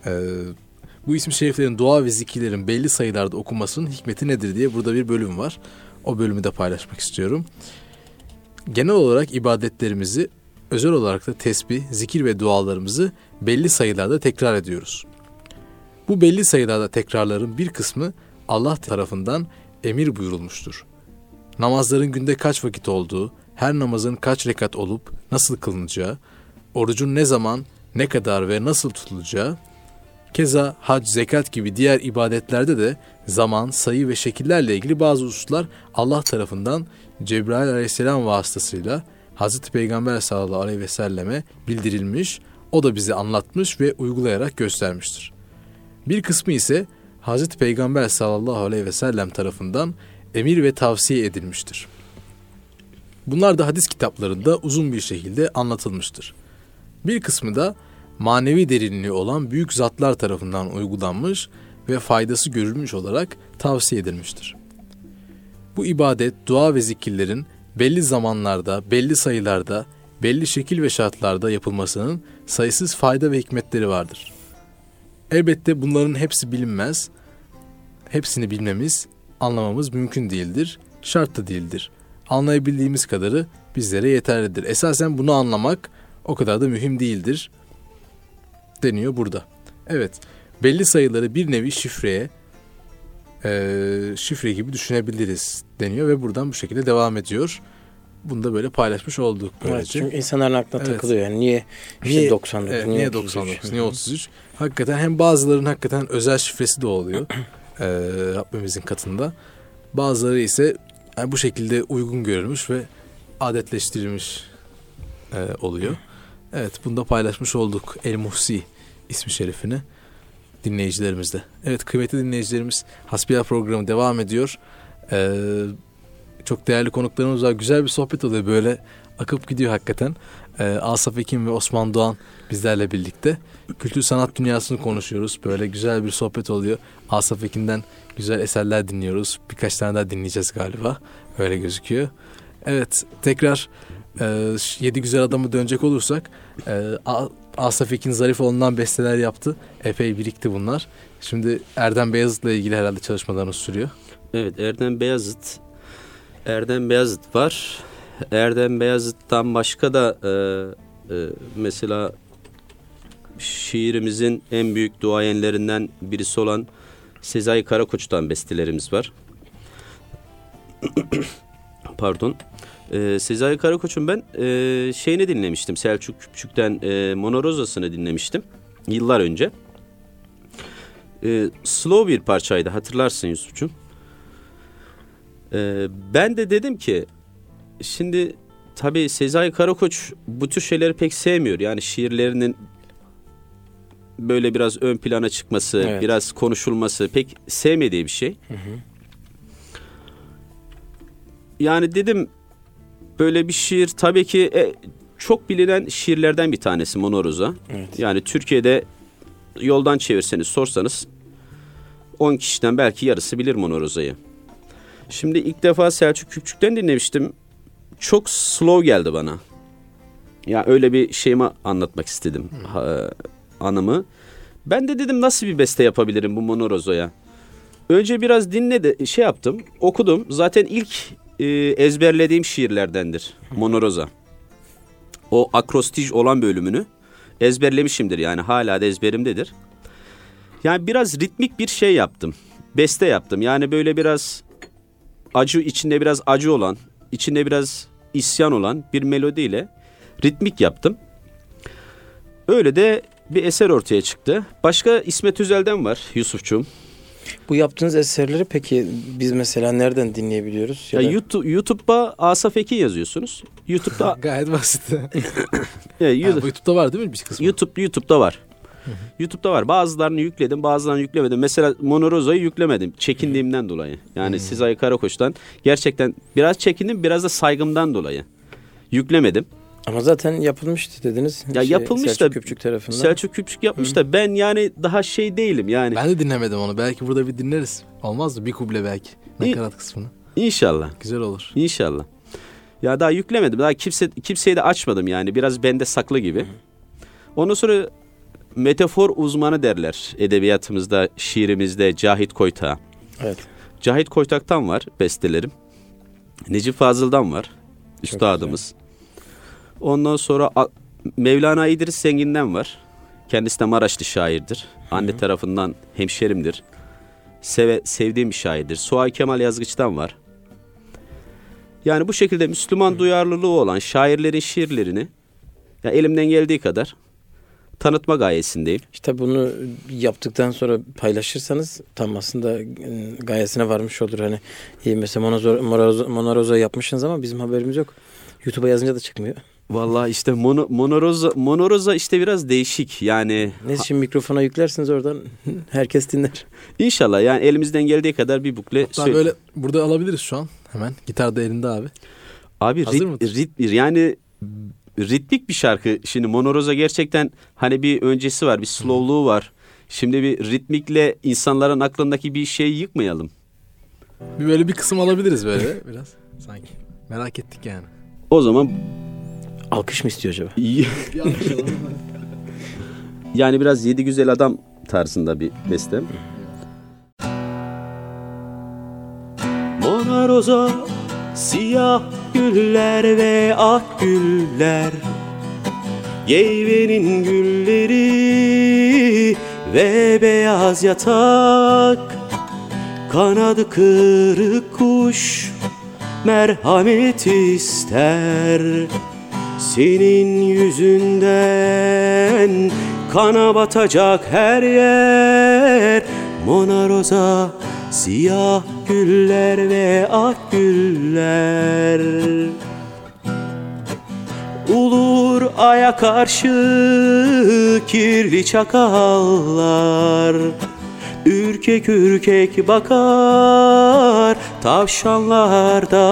Bu isim şeriflerin dua ve zikirlerin belli sayılarda okunmasının hikmeti nedir diye burada bir bölüm var. O bölümü de paylaşmak istiyorum. Genel olarak ibadetlerimizi, özel olarak da tesbih, zikir ve dualarımızı belli sayılarda tekrar ediyoruz. Bu belli sayılarda tekrarların bir kısmı Allah tarafından emir buyurulmuştur. Namazların günde kaç vakit olduğu, her namazın kaç rekat olup nasıl kılınacağı, orucun ne zaman, ne kadar ve nasıl tutulacağı, keza hac, zekat gibi diğer ibadetlerde de zaman, sayı ve şekillerle ilgili bazı hususlar Allah tarafından Cebrail aleyhisselam vasıtasıyla Hazreti Peygamber sallallahu aleyhi ve selleme bildirilmiş, o da bize anlatmış ve uygulayarak göstermiştir. Bir kısmı ise Hazreti Peygamber sallallahu aleyhi ve sellem tarafından emir ve tavsiye edilmiştir. Bunlar da hadis kitaplarında uzun bir şekilde anlatılmıştır. Bir kısmı da manevi derinliği olan büyük zatlar tarafından uygulanmış ve faydası görülmüş olarak tavsiye edilmiştir. Bu ibadet, dua ve zikirlerin belli zamanlarda, belli sayılarda, belli şekil ve şartlarda yapılmasının sayısız fayda ve hikmetleri vardır. Elbette bunların hepsi bilinmez, hepsini bilmemiz, anlamamız mümkün değildir, şart da değildir. Anlayabildiğimiz kadarı bizlere yeterlidir. Esasen bunu anlamak o kadar da mühim değildir deniyor burada. Evet, belli sayıları bir nevi şifre gibi düşünebiliriz deniyor ve buradan bu şekilde devam ediyor. Bunu da böyle paylaşmış olduk Evet, böylece. çünkü insanların aklına Evet. takılıyor yani niye işte 99, Evet, niye niye 33? 99, niye 33? Hakikaten hem bazılarının hakikaten özel şifresi de oluyor Rabbimizin katında. Bazıları ise yani bu şekilde uygun görülmüş ve adetleştirilmiş oluyor. Evet, bunu da paylaşmış olduk. El Muhsi ismi şerifini dinleyicilerimizle. Evet, kıymetli dinleyicilerimiz, Hasbihal programı devam ediyor. Çok değerli konuklarımız var. Güzel bir sohbet oluyor. Böyle akıp gidiyor hakikaten. Asaf Ekin ve Osman Doğan bizlerle birlikte. Kültür sanat dünyasını konuşuyoruz. Böyle güzel bir sohbet oluyor. Asaf Ekin'den güzel eserler dinliyoruz. Birkaç tane daha dinleyeceğiz galiba. Öyle gözüküyor. Evet, tekrar Yedi Güzel Adam'a dönecek olursak Asaf Ekin Zarifoğlu'ndan besteler yaptı. Epey birikti bunlar. Şimdi Erdem Beyazıt'la ilgili herhalde çalışmalarınız sürüyor. Evet, Erdem Beyazıt var. Erdem Beyazıt'tan başka da mesela şiirimizin en büyük duayenlerinden birisi olan Sezai Karakoç'tan bestelerimiz var. Pardon. Sezai Karakoç'un ben şeyini dinlemiştim. Selçuk Küpçük'ten Monoroza'sını dinlemiştim. Yıllar önce. Slow bir parçaydı, hatırlarsın Yusuf'cum. Ben de dedim ki şimdi tabii Sezai Karakoç bu tür şeyleri pek sevmiyor. Yani şiirlerinin böyle biraz ön plana çıkması, evet, biraz konuşulması pek sevmediği bir şey. Hı hı. Yani dedim böyle bir şiir tabii ki çok bilinen şiirlerden bir tanesi Monoroza. Evet. Yani Türkiye'de yoldan çevirseniz sorsanız 10 kişiden belki yarısı bilir Monoroza'yı. Şimdi ilk defa Selçuk Küpçük'ten dinlemiştim. Çok slow geldi bana. Ya öyle bir şeyimi anlatmak istedim. Anımı. Ben de dedim nasıl bir beste yapabilirim bu Monoroza'ya. Önce biraz yaptım, okudum. Zaten ilk ezberlediğim şiirlerdendir Monoroza. O akrostij olan bölümünü ezberlemişimdir, yani hala da ezberimdedir. Yani biraz ritmik bir şey yaptım. Beste yaptım. Yani böyle biraz içinde biraz acı olan, içinde biraz isyan olan bir melodiyle ritmik yaptım. Öyle de bir eser ortaya çıktı. Başka İsmet Özel'den var Yusuf'cuğum. Bu yaptığınız eserleri peki biz mesela nereden dinleyebiliyoruz? Ya YouTube'da Asaf Ekin yazıyorsunuz. YouTube'da Gayet basit. bu YouTube'da var değil mi bir kısmı? YouTube'da var. YouTube'da var. Bazılarını yükledim, bazılarını yüklemedim. Mesela Monoroza'yı yüklemedim çekindiğimden dolayı. Yani Sezai Karakoç'tan gerçekten biraz çekindim, biraz da saygımdan dolayı yüklemedim. Ama zaten yapılmıştı dediniz. Ya yapılmış Selçuk da Küpçük tarafından. Selçuk Küpçük yapmış da ben yani daha şey değilim yani. Ben de dinlemedim onu. Belki burada bir dinleriz. Olmaz mı? Bir kuble belki. Nakarat kısmını. İnşallah. Güzel olur. İnşallah. Ya daha yüklemedim. Daha kimseyi de açmadım yani. Biraz bende saklı gibi. Ondan sonra metafor uzmanı derler edebiyatımızda, şiirimizde Cahit Koytak'a. Evet. Cahit Koytak'tan var bestelerim. Necip Fazıl'dan var üstadımız. Ondan sonra Mevlana İdris Zengin'den var. Kendisi de Maraşlı şairdir. Anne tarafından hemşerimdir. Sevdiğim bir şairdir. Suay Kemal Yazgıç'tan var. Yani bu şekilde Müslüman duyarlılığı olan şairlerin şiirlerini ya elimden geldiği kadar tanıtma gayesindeyim. İşte bunu yaptıktan sonra paylaşırsanız tam aslında gayesine varmış olur. Hani mesela Monoroza yapmışsınız ama bizim haberimiz yok. YouTube'a yazınca da çıkmıyor. Vallahi işte Monoroza işte biraz değişik yani. Neyse şimdi mikrofona yüklersiniz oradan herkes dinler. İnşallah yani elimizden geldiği kadar bir bukle Hatta böyle burada alabiliriz şu an hemen. Gitar da elinde abi. Abi Hazır mıdır? yani ritmik bir şarkı. Şimdi Monoroza gerçekten hani bir öncesi var, bir slowluğu var. Şimdi bir ritmikle insanların aklındaki bir şeyi yıkmayalım. Böyle bir kısım alabiliriz böyle biraz sanki. Merak ettik yani. O zaman Alkış mı istiyor acaba? yani biraz Yedi Güzel Adam tarzında bir beste. Monoroza, siyah güller ve ak güller, Geyvenin gülleri ve beyaz yatak, kanadı kırık kuş merhamet ister. Senin yüzünden kana batacak her yer. Mona Rosa, siyah güller ve ak güller. Olur aya karşı kirli çakallar, ürkek ürkek bakar tavşanlar da.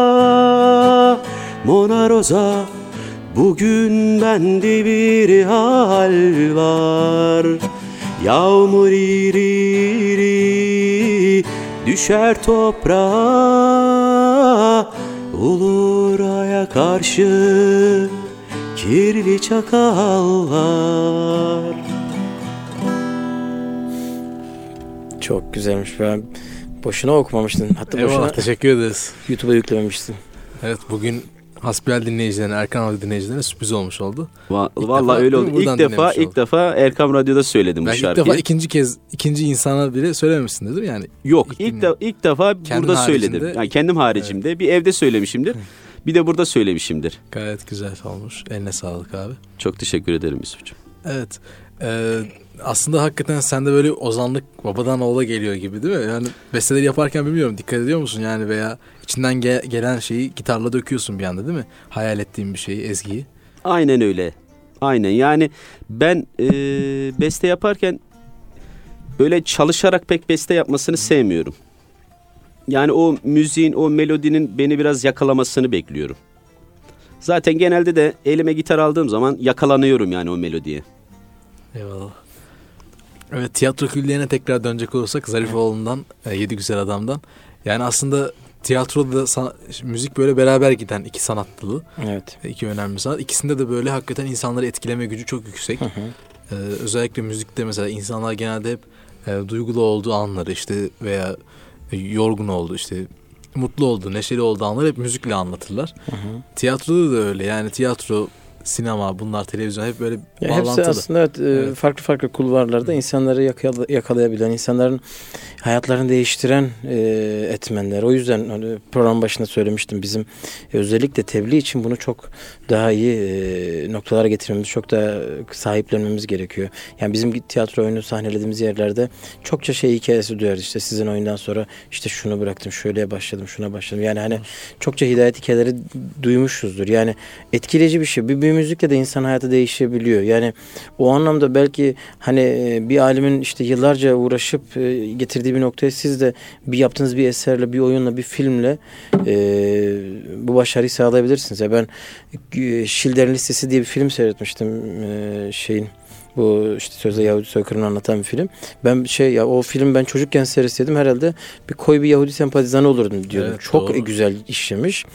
Mona Rosa, bugün bende bir hal var. Yağmur iri iri düşer toprağa. Olur aya karşı kirli çakallar. Çok güzelmiş. Ben boşuna okumamıştın. Hatta Eyvallah, boşuna teşekkür ederiz. YouTube'a yüklememiştin. Evet, bugün hasbihal dinleyicilerine, Erkam Radyo dinleyicilerine sürpriz olmuş oldu. Vallahi öyle oldu. İlk defa Erkam Radyo'da söyledim bu Belki şarkıyı. ilk defa ikinci insana bile söylememişsindir yani. Yok, ilk defa Kendim burada haricinde- söyledim. Yani kendim haricimde bir evde söylemişimdir. Bir de burada söylemişimdir. Gayet güzel olmuş. Eline sağlık abi. Çok teşekkür ederim Yusuf'cuğum. Evet. Aslında hakikaten sende böyle ozanlık babadan oğula geliyor gibi değil mi? Yani besteleri yaparken bilmiyorum, dikkat ediyor musun yani, veya içinden gelen şeyi gitarla döküyorsun bir anda değil mi? Hayal ettiğin bir şeyi, ezgiyi. Aynen öyle. Aynen, yani ben beste yaparken böyle çalışarak pek beste yapmasını sevmiyorum. Yani o müziğin, o melodinin beni biraz yakalamasını bekliyorum. Zaten genelde de elime gitar aldığım zaman yakalanıyorum yani o melodiye. Eyvallah. Evet, tiyatro külliğine tekrar dönecek olursak Zarifoğlu'ndan, Yedi Güzel Adam'dan. Yani aslında tiyatroda müzik böyle beraber giden iki sanat dalı. Evet. İki önemli sanat. İkisinde de böyle hakikaten insanları etkileme gücü çok yüksek. Özellikle müzikte mesela insanlar genelde hep duygulu olduğu anları işte veya yorgun olduğu, işte mutlu olduğu, neşeli olduğu anları hep müzikle anlatırlar. Tiyatroda da öyle. Yani tiyatro, sinema, bunlar, televizyon hep böyle Ya bağlantılı. hepsi aslında evet. Farklı kulvarlarda insanları yakalayabilen, insanların hayatlarını değiştiren etmenler. O yüzden hani program başında söylemiştim, bizim özellikle tebliğ için bunu çok daha iyi noktalara getirmemiz, çok daha sahiplenmemiz gerekiyor. Yani bizim tiyatro oyunu sahnelediğimiz yerlerde çokça hikayesi duyarız. İşte sizin oyundan sonra işte şunu bıraktım, şöyle başladım, şuna başladım. Yani hani çokça hidayet hikayeleri duymuşuzdur. Yani etkileyici bir şey. Bir müzikle de insan hayatı değişebiliyor. Yani o anlamda belki hani bir alimin işte yıllarca uğraşıp getirdiği bir noktaya siz de yaptığınız bir eserle, bir oyunla, bir filmle bu başarıyı sağlayabilirsiniz. Ya ben Schindler'in Listesi diye bir film seyretmiştim, bu işte sözde Yahudi soykırımını anlatan bir film. Ben o film ben çocukken seyretseydim herhalde koyu bir Yahudi sempatizanı olurdum diyordum. Evet, çok doğru. güzel işlemiş.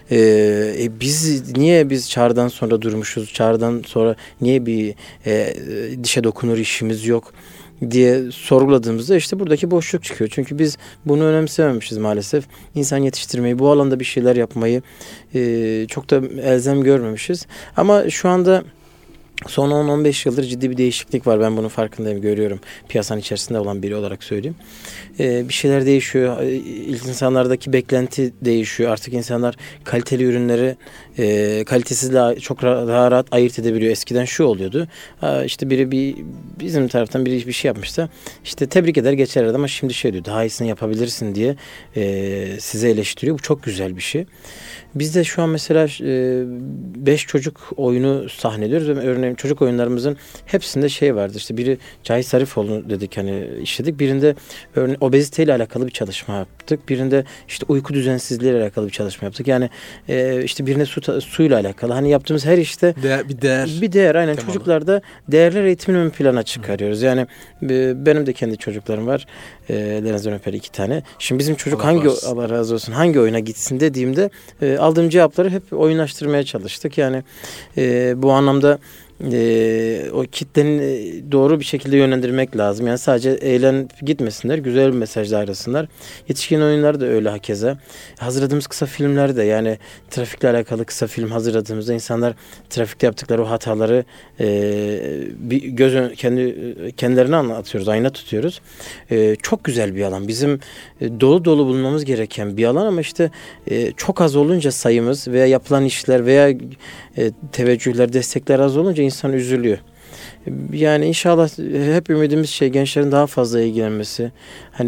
Biz çağrıdan sonra durmuşuz? Çağrıdan sonra niye bir dişe dokunur işimiz yok diye sorguladığımızda işte buradaki boşluk çıkıyor. Çünkü biz bunu önemsememişiz maalesef. İnsan yetiştirmeyi, bu alanda bir şeyler yapmayı çok da elzem görmemişiz. Ama şu anda son 10-15 yıldır ciddi bir değişiklik var. Ben bunun farkındayım, görüyorum. Piyasanın içerisinde olan biri olarak söyleyeyim. Bir şeyler değişiyor. İnsanlardaki beklenti değişiyor. Artık insanlar kaliteli ürünleri kalitesizle çok daha rahat ayırt edebiliyor. Eskiden şu oluyordu. İşte bizim taraftan biri bir şey yapmışsa işte tebrik eder geçerlerdi, ama şimdi diyor, daha iyisini yapabilirsin diye size eleştiriyor. Bu çok güzel bir şey. Biz de şu an mesela 5 çocuk oyunu sahneliyoruz. Örneğin çocuk oyunlarımızın hepsinde vardır. İşte biri Cahit Zarifoğlu dedik, hani işledik. Birinde örneğin obeziteyle alakalı bir çalışma yaptık. Birinde işte uyku düzensizliğiyle alakalı bir çalışma yaptık. Yani işte birine suyla alakalı. Hani yaptığımız her işte bir değer aynen temalı. Çocuklarda değerler eğitimini ön plana çıkarıyoruz. Yani benim de kendi çocuklarım var. Denizden öper 2 tane. Şimdi bizim çocuk Allah razı olsun hangi oyuna gitsin dediğimde aldığım cevapları hep oyunlaştırmaya çalıştık. Yani bu anlamda o kitlenin doğru bir şekilde yönlendirmek lazım. Yani sadece eğlenip gitmesinler, güzel bir mesajla ayrılsınlar. Yetişkin oyunlar da öyle hakeza. Hazırladığımız kısa filmler de, yani trafikle alakalı kısa film hazırladığımızda insanlar trafikte yaptıkları o hataları bir kendilerine anlatıyoruz, ayna tutuyoruz. Çok güzel bir alan. Bizim dolu dolu bulunmamız gereken bir alan ama işte çok az olunca sayımız veya yapılan işler veya teveccühler, destekler az olunca insan üzülüyor. Yani inşallah hep ümidimiz gençlerin daha fazla ilgilenmesi. Hani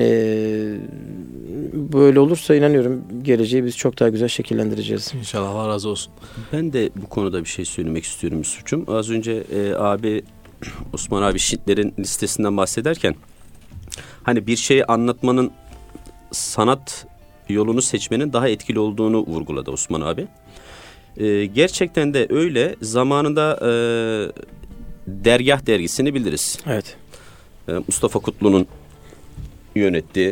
böyle olursa inanıyorum geleceği biz çok daha güzel şekillendireceğiz. İnşallah, Allah razı olsun. Ben de bu konuda bir şey söylemek istiyorum Yusuf'cum. Az önce Osman abi Schindler'in listesinden bahsederken hani bir şeyi anlatmanın sanat yolunu seçmenin daha etkili olduğunu vurguladı Osman abi. Gerçekten de öyle. Zamanında Dergah dergisini biliriz. Evet. Mustafa Kutlu'nun yönettiği.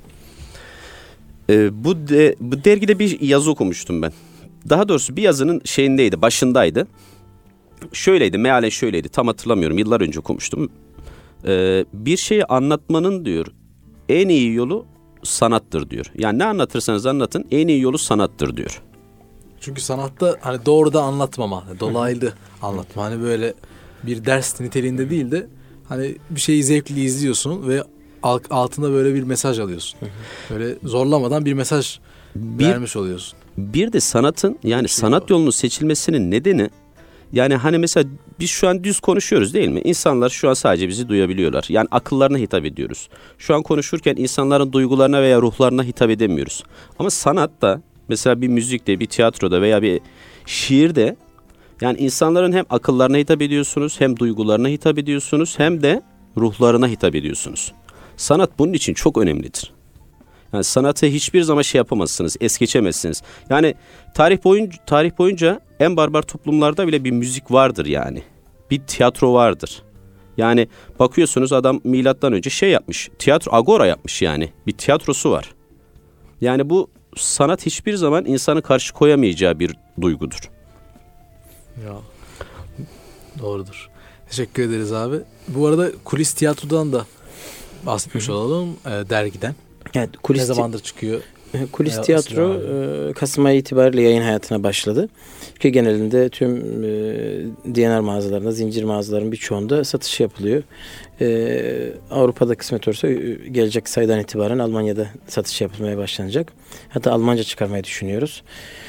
Bu dergide bir yazı okumuştum ben. Daha doğrusu bir yazının başındaydı. Şöyleydi, mealen şöyleydi. Tam hatırlamıyorum. Yıllar önce okumuştum. Bir şeyi anlatmanın diyor en iyi yolu sanattır diyor. Yani ne anlatırsanız anlatın en iyi yolu sanattır diyor. Çünkü sanatta hani doğruda anlatmama, dolaylı anlatma. Hani böyle bir ders niteliğinde değil de hani bir şeyi zevkli izliyorsun ve altında böyle bir mesaj alıyorsun. Böyle zorlamadan bir mesaj vermiş oluyorsun. Bir de sanatın, yani sanat yolunun seçilmesinin nedeni, yani hani mesela biz şu an düz konuşuyoruz değil mi? İnsanlar şu an sadece bizi duyabiliyorlar. Yani akıllarına hitap ediyoruz. Şu an konuşurken insanların duygularına veya ruhlarına hitap edemiyoruz. Ama sanatta, mesela bir müzikte, bir tiyatroda veya bir şiirde, yani insanların hem akıllarına hitap ediyorsunuz, hem duygularına hitap ediyorsunuz, hem de ruhlarına hitap ediyorsunuz. Sanat bunun için çok önemlidir. Yani sanatı hiçbir zaman yapamazsınız, es geçemezsiniz. Yani tarih boyunca en barbar toplumlarda bile bir müzik vardır yani. Bir tiyatro vardır. Yani bakıyorsunuz adam milattan önce yapmış, agora yapmış yani. Bir tiyatrosu var. Yani bu sanat hiçbir zaman insanı karşı koyamayacağı bir duygudur. Ya, doğrudur. Teşekkür ederiz abi. Bu arada kulis tiyatrodan da bahsetmiş olalım, dergiden. Evet, ne zamandır çıkıyor? Kulis tiyatro Kasım ayı itibariyle yayın hayatına başladı. Ülke genelinde tüm D&R mağazalarında, zincir mağazaların birçoğunda satış yapılıyor. Avrupa'da kısmet olursa gelecek sayıdan itibaren Almanya'da satış yapılmaya başlanacak. Hatta Almanca çıkarmayı düşünüyoruz.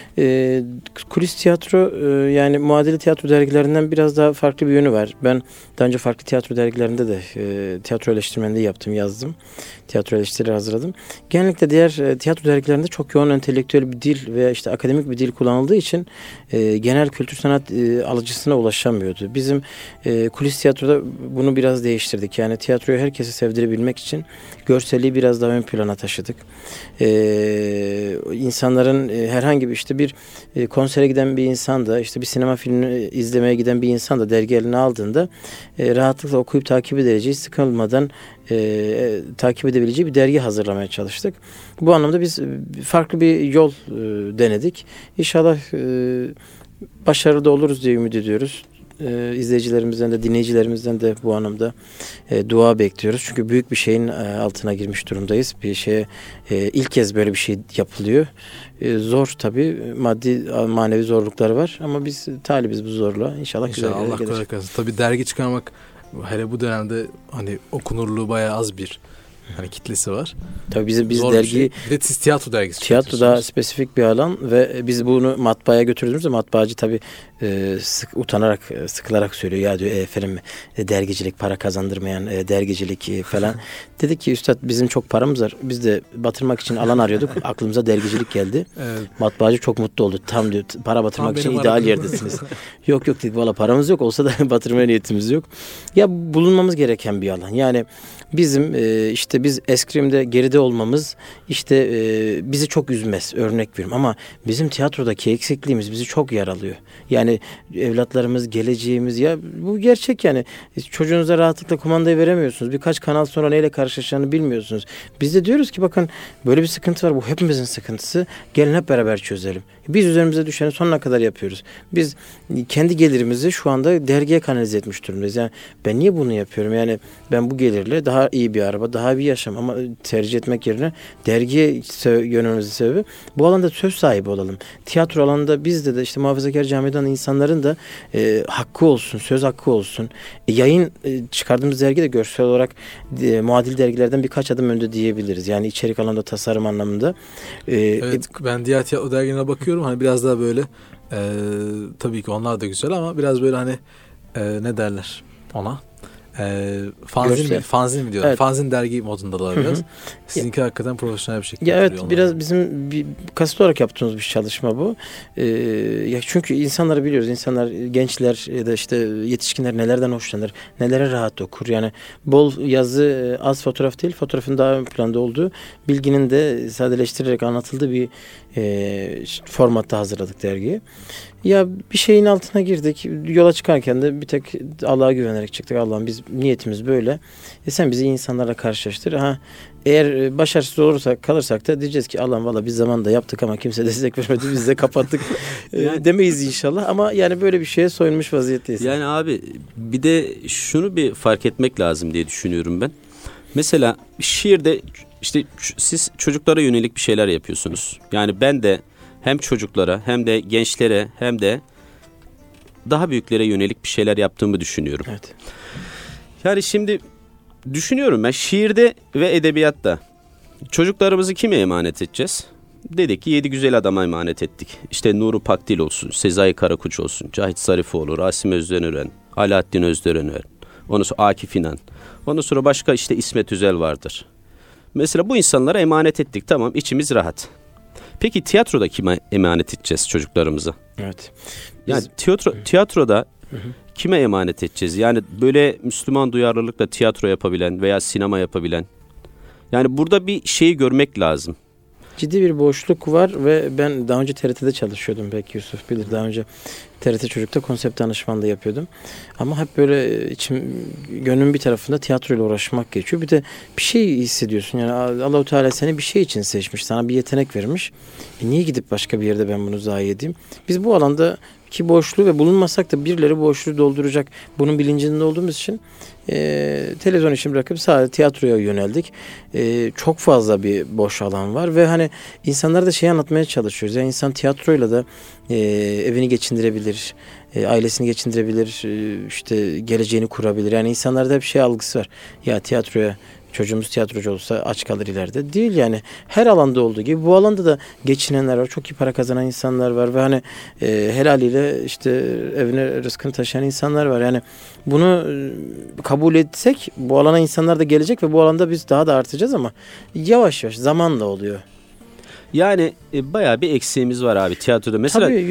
Kulis tiyatro yani muadili tiyatro dergilerinden biraz daha farklı bir yönü var. Ben daha önce farklı tiyatro dergilerinde de tiyatro eleştirmenliği yaptım, yazdım. Tiyatro eleştirileri hazırladım. Genellikle diğer tiyatro dergilerinde çok yoğun entelektüel bir dil veya işte akademik bir dil kullanıldığı için genel kültür sanat alıcısına ulaşamıyordu. Bizim kulis tiyatroda bunu biraz değiştirdik. Yani tiyatroyu herkese sevdirebilmek için görselliği biraz daha ön plana taşıdık. İnsanların herhangi bir işte bir konsere giden bir insan da, işte bir sinema filmi izlemeye giden bir insan da dergi eline aldığında rahatlıkla okuyup takip edeceği, sıkılmadan takip edebileceği bir dergi hazırlamaya çalıştık. Bu anlamda biz farklı bir yol denedik. İnşallah başarılı oluruz diye ümit ediyoruz. İzleyicilerimizden de dinleyicilerimizden de bu anlamda dua bekliyoruz. Çünkü büyük bir şeyin altına girmiş durumdayız. Bir şeye ilk kez böyle bir şey yapılıyor. Zor tabii. Maddi manevi zorlukları var ama biz talibiz bu zorluğa. İnşallah güzel Allah kolaylık versin. Tabii dergi çıkarmak hele bu dönemde hani okunurluğu bayağı az bir hani kitlesi var. Tabii biz zor dergi şey. Bir de siz tiyatro dergisi. Tiyatro daha spesifik bir alan ve biz bunu matbaaya götürdüğümüzde matbaacı tabii utanarak, sıkılarak söylüyor. Ya diyor efendim dergicilik para kazandırmayan dergicilik falan. Dedik ki üstad bizim çok paramız var. Biz de batırmak için alan arıyorduk. Aklımıza dergicilik geldi. Evet. Matbaacı çok mutlu oldu. Tam diyor para batırmak için ideal yerdesiniz. Yok dedik valla paramız yok. Olsa da batırmaya niyetimiz yok. Ya bulunmamız gereken bir alan. Yani bizim işte biz eskrimde geride olmamız işte bizi çok üzmez. Örnek veriyorum ama bizim tiyatrodaki eksikliğimiz bizi çok yaralıyor. Yani Yani evlatlarımız, geleceğimiz, ya bu gerçek yani. Çocuğunuza rahatlıkla kumandayı veremiyorsunuz. Birkaç kanal sonra neyle karşılaşacağını bilmiyorsunuz. Biz de diyoruz ki bakın böyle bir sıkıntı var. Bu hepimizin sıkıntısı. Gelin hep beraber çözelim. Biz üzerimize düşeni sonuna kadar yapıyoruz. Biz kendi gelirimizi şu anda dergiye kanalize etmiş durumdayız. Yani ben niye bunu yapıyorum? Yani ben bu gelirle daha iyi bir araba, daha iyi bir yaşam ama tercih etmek yerine dergiye yönelmemizin sebebi bu alanda söz sahibi olalım. Tiyatro alanında bizde de işte muhafazakar camiadan insanların da hakkı olsun, söz hakkı olsun. Yayın çıkardığımız dergi de görsel olarak muadil dergilerden birkaç adım önde diyebiliriz. Yani içerik alanında, tasarım anlamında. Evet, ben diğer tiyatro dergilerine bakıyorum. Hani biraz daha böyle tabii ki onlar da güzel ama biraz böyle hani ne derler ona? Fanzin mi diyorlar? Evet. Fanzin dergi modundalar biraz. Sizinki hakikaten profesyonel bir şekilde. Ya evet, biraz bizim bir kasıtlı olarak yaptığımız bir çalışma bu. Ya çünkü insanları biliyoruz. İnsanlar, gençler ya da işte yetişkinler nelerden hoşlanır, nelere rahat okur. Yani bol yazı, az fotoğraf değil, fotoğrafın daha ön planda olduğu, bilginin de sadeleştirerek anlatıldığı bir formatta hazırladık dergiyi. Ya bir şeyin altına girdik. Yola çıkarken de bir tek Allah'a güvenerek çıktık. Allah'ım biz niyetimiz böyle. Sen bizi iyi insanlarla karşılaştır. Eğer başarısız olursak, kalırsak da diyeceğiz ki Allah'ım valla biz zamanında yaptık ama kimse destek vermedi. Biz de kapattık demeyiz inşallah. Ama yani böyle bir şeye soyunmuş vaziyetteyiz. Yani abi bir de şunu bir fark etmek lazım diye düşünüyorum ben. Mesela şiirde işte siz çocuklara yönelik bir şeyler yapıyorsunuz. Yani ben de hem çocuklara hem de gençlere hem de daha büyüklere yönelik bir şeyler yaptığımı düşünüyorum. Evet. Yani şimdi düşünüyorum ben, şiirde ve edebiyatta çocuklarımızı kime emanet edeceğiz? Dedik ki 7 güzel adama emanet ettik. İşte Nuri Pakdil olsun, Sezai Karakuç olsun, Cahit Zarifoğlu, Rasim Özdenören, Alaaddin Özdenören, ondan sonra Akif İnan. Ondan sonra başka işte İsmet Özel vardır. Mesela bu insanlara emanet ettik, tamam, içimiz rahat. Peki tiyatroda kime emanet edeceğiz çocuklarımızı? Evet. Yani tiyatroda kime emanet edeceğiz? Yani böyle Müslüman duyarlılıkla tiyatro yapabilen veya sinema yapabilen. Yani burada bir şeyi görmek lazım. Ciddi bir boşluk var ve ben daha önce TRT'de çalışıyordum, belki Yusuf bilir. Daha önce TRT Çocuk'ta konsept danışmanlığı yapıyordum. Ama hep böyle gönlüm bir tarafında tiyatroyla uğraşmak geçiyor. Bir de bir şey hissediyorsun. Yani Allah-u Teala seni bir şey için seçmiş. Sana bir yetenek vermiş. Niye gidip başka bir yerde ben bunu zayi edeyim? Biz bu alanda ki boşluğu ve bulunmasak da birileri boşluğu dolduracak. Bunun bilincinde olduğumuz için televizyon işini bırakıp sadece tiyatroya yöneldik. Çok fazla bir boş alan var ve hani insanlara da şey anlatmaya çalışıyoruz. Yani insan tiyatroyla da evini geçindirebilir, ailesini geçindirebilir, işte geleceğini kurabilir. Yani insanlarda hep şey algısı var. Ya tiyatroya, çocuğumuz tiyatrocu olursa aç kalır ileride. Değil yani. Her alanda olduğu gibi bu alanda da geçinenler var. Çok iyi para kazanan insanlar var ve hani helaliyle işte evine rızkını taşıyan insanlar var. Yani bunu kabul etsek bu alana insanlar da gelecek ve bu alanda biz daha da artacağız ama yavaş yavaş zamanla oluyor. Yani bayağı bir eksiğimiz var abi tiyatroda. Mesela tabii,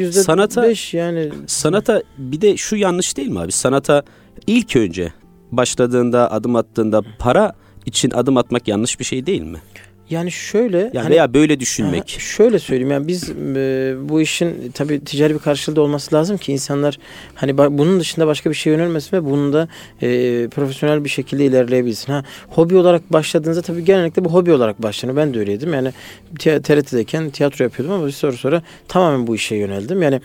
%5 yani. Sanata bir de şu yanlış değil mi abi? Sanata ilk önce başladığında, adım attığında para için adım atmak yanlış bir şey değil mi? Yani şöyle yani hani, veya böyle düşünmek. Şöyle söyleyeyim, yani biz bu işin tabii ticari bir karşılığı da olması lazım ki insanlar hani bunun dışında başka bir şey yönelmesin ve bunu da profesyonel bir şekilde ilerleyebilsin. Hobi olarak başladığınızda tabii genellikle bu hobi olarak başlanıyor. Ben de öyleydim. Yani TRT'deyken tiyatro yapıyordum ama bir sonra tamamen bu işe yöneldim. Yani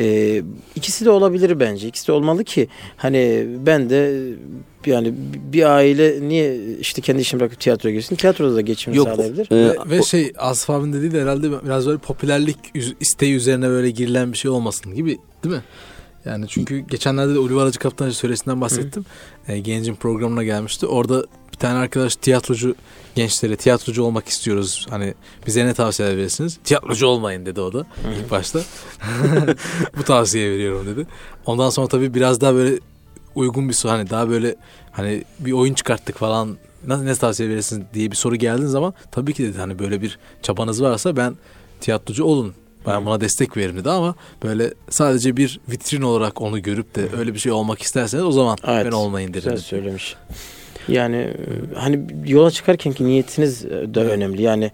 ikisi de olabilir bence. İkisi de olmalı ki hani ben de yani bir aile niye işte kendi işini bırakıp tiyatroya girsin? Tiyatroda da geçimini sağlayabilir. Ve Asaf abinin dediği de herhalde biraz böyle popülerlik isteği üzerine böyle girilen bir şey olmasın gibi, değil mi? Yani çünkü geçenlerde de Ulvi Aracı Kaptan söylesinden bahsettim. Gencin programına gelmişti. Orada bir tane arkadaş tiyatrocu gençlere tiyatrocu olmak istiyoruz. Hani bize ne tavsiye verirsiniz? Tiyatrocu olmayın dedi o da ilk başta. Bu tavsiye veriyorum dedi. Ondan sonra tabii biraz daha böyle uygun bir soru, hani daha böyle hani bir oyun çıkarttık falan, ne tavsiye verirsiniz diye bir soru geldiği zaman tabii ki dedi hani böyle bir çabanız varsa ben tiyatrocu olun, ben buna destek veririm dedi ama böyle sadece bir vitrin olarak onu görüp de öyle bir şey olmak isterseniz o zaman ben olmayın derim. Güzel söylemiş. Yani hani yola çıkarkenki niyetiniz de önemli. Yani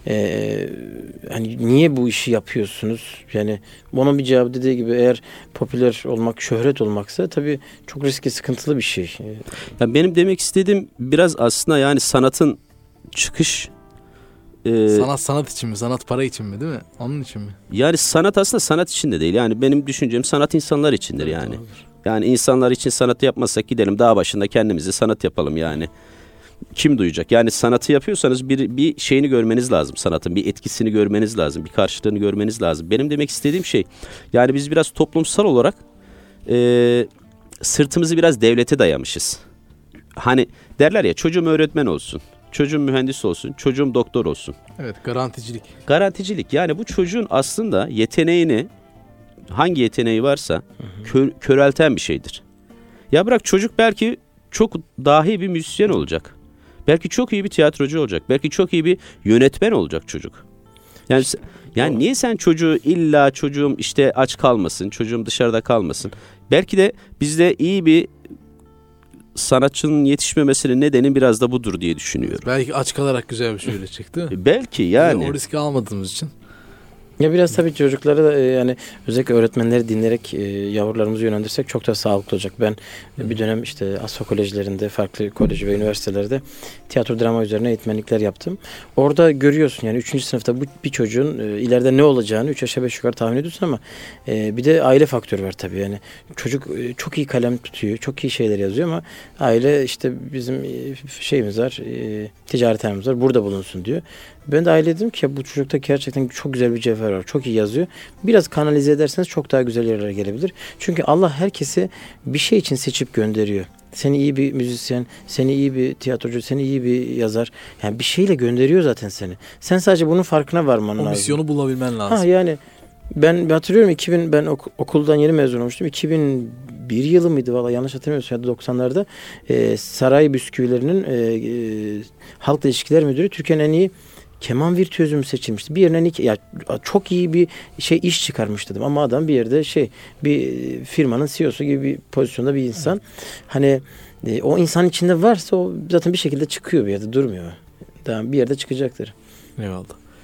hani niye bu işi yapıyorsunuz? Yani onun bir cevabı dediği gibi eğer popüler olmak, şöhret olmaksa tabii çok riskli, sıkıntılı bir şey. Yani benim demek istediğim biraz aslında yani sanatın çıkış Sanat için mi? Sanat para için mi, değil mi? Onun için mi? yani sanat aslında sanat için de değil. Yani benim düşüncem sanat insanlar içindir Evet, yani. olabilir. Yani insanlar için sanatı yapmazsak gidelim dağ başında kendimize sanat yapalım yani. Kim duyacak? Yani sanatı yapıyorsanız bir şeyini görmeniz lazım sanatın. Bir etkisini görmeniz lazım. Bir karşılığını görmeniz lazım. Benim demek istediğim şey yani biz biraz toplumsal olarak sırtımızı biraz devlete dayamışız. Hani derler ya çocuğum öğretmen olsun. Çocuğum mühendis olsun. Çocuğum doktor olsun. Evet, garanticilik. Garanticilik yani bu çocuğun aslında yeteneğini hangi yeteneği varsa körelten bir şeydir. Ya bırak çocuk belki çok dahi bir müzisyen olacak. Belki çok iyi bir tiyatrocu olacak. Belki çok iyi bir yönetmen olacak çocuk. Yani niye sen çocuğum işte aç kalmasın, çocuğum dışarıda kalmasın. Belki de bizde iyi bir sanatçının yetişmemesinin nedeni biraz da budur diye düşünüyorum. Belki aç kalarak güzel bir şey üretecek, değil mi? Belki yani. O riski almadığımız için. Ya biraz tabii çocukları da yani özellikle öğretmenleri dinleyerek yavrularımızı yönlendirsek çok da sağlıklı olacak. Ben bir dönem işte Asfa kolejlerinde, farklı kolej ve üniversitelerde tiyatro drama üzerine eğitmenlikler yaptım. Orada görüyorsun yani 3. sınıfta bir çocuğun ileride ne olacağını 3 aşağı 5 yukarı tahmin ediyorsun ama bir de aile faktörü var tabii. Yani çocuk çok iyi kalem tutuyor, çok iyi şeyler yazıyor ama aile işte bizim şeyimiz var, ticarethanemiz var, burada bulunsun diyor. Ben de aile dedim ki bu çocukta gerçekten çok güzel bir cevher var. Çok iyi yazıyor. Biraz kanalize ederseniz çok daha güzel yerlere gelebilir. Çünkü Allah herkesi bir şey için seçip gönderiyor. Seni iyi bir müzisyen, seni iyi bir tiyatrocu, seni iyi bir yazar. Yani bir şeyle gönderiyor zaten seni. Sen sadece bunun farkına varman lazım. O misyonu bulabilmen lazım. Ha yani ben hatırlıyorum ben okuldan yeni mezun olmuştum. 2001 yılı mıydı valla yanlış hatırlamıyorsam ya da 90'larda Saray Bisküvilerinin Halk İlişkiler Müdürü Türkiye'nin en iyi keman virtüözü mü seçilmişti? Bir yerine ya çok iyi bir iş çıkarmış dedim. Ama adam bir yerde bir firmanın CEO'su gibi bir pozisyonda bir insan. Evet. Hani o insan içinde varsa o zaten bir şekilde çıkıyor bir yerde durmuyor. Daha bir yerde çıkacaktır. Eyvallah.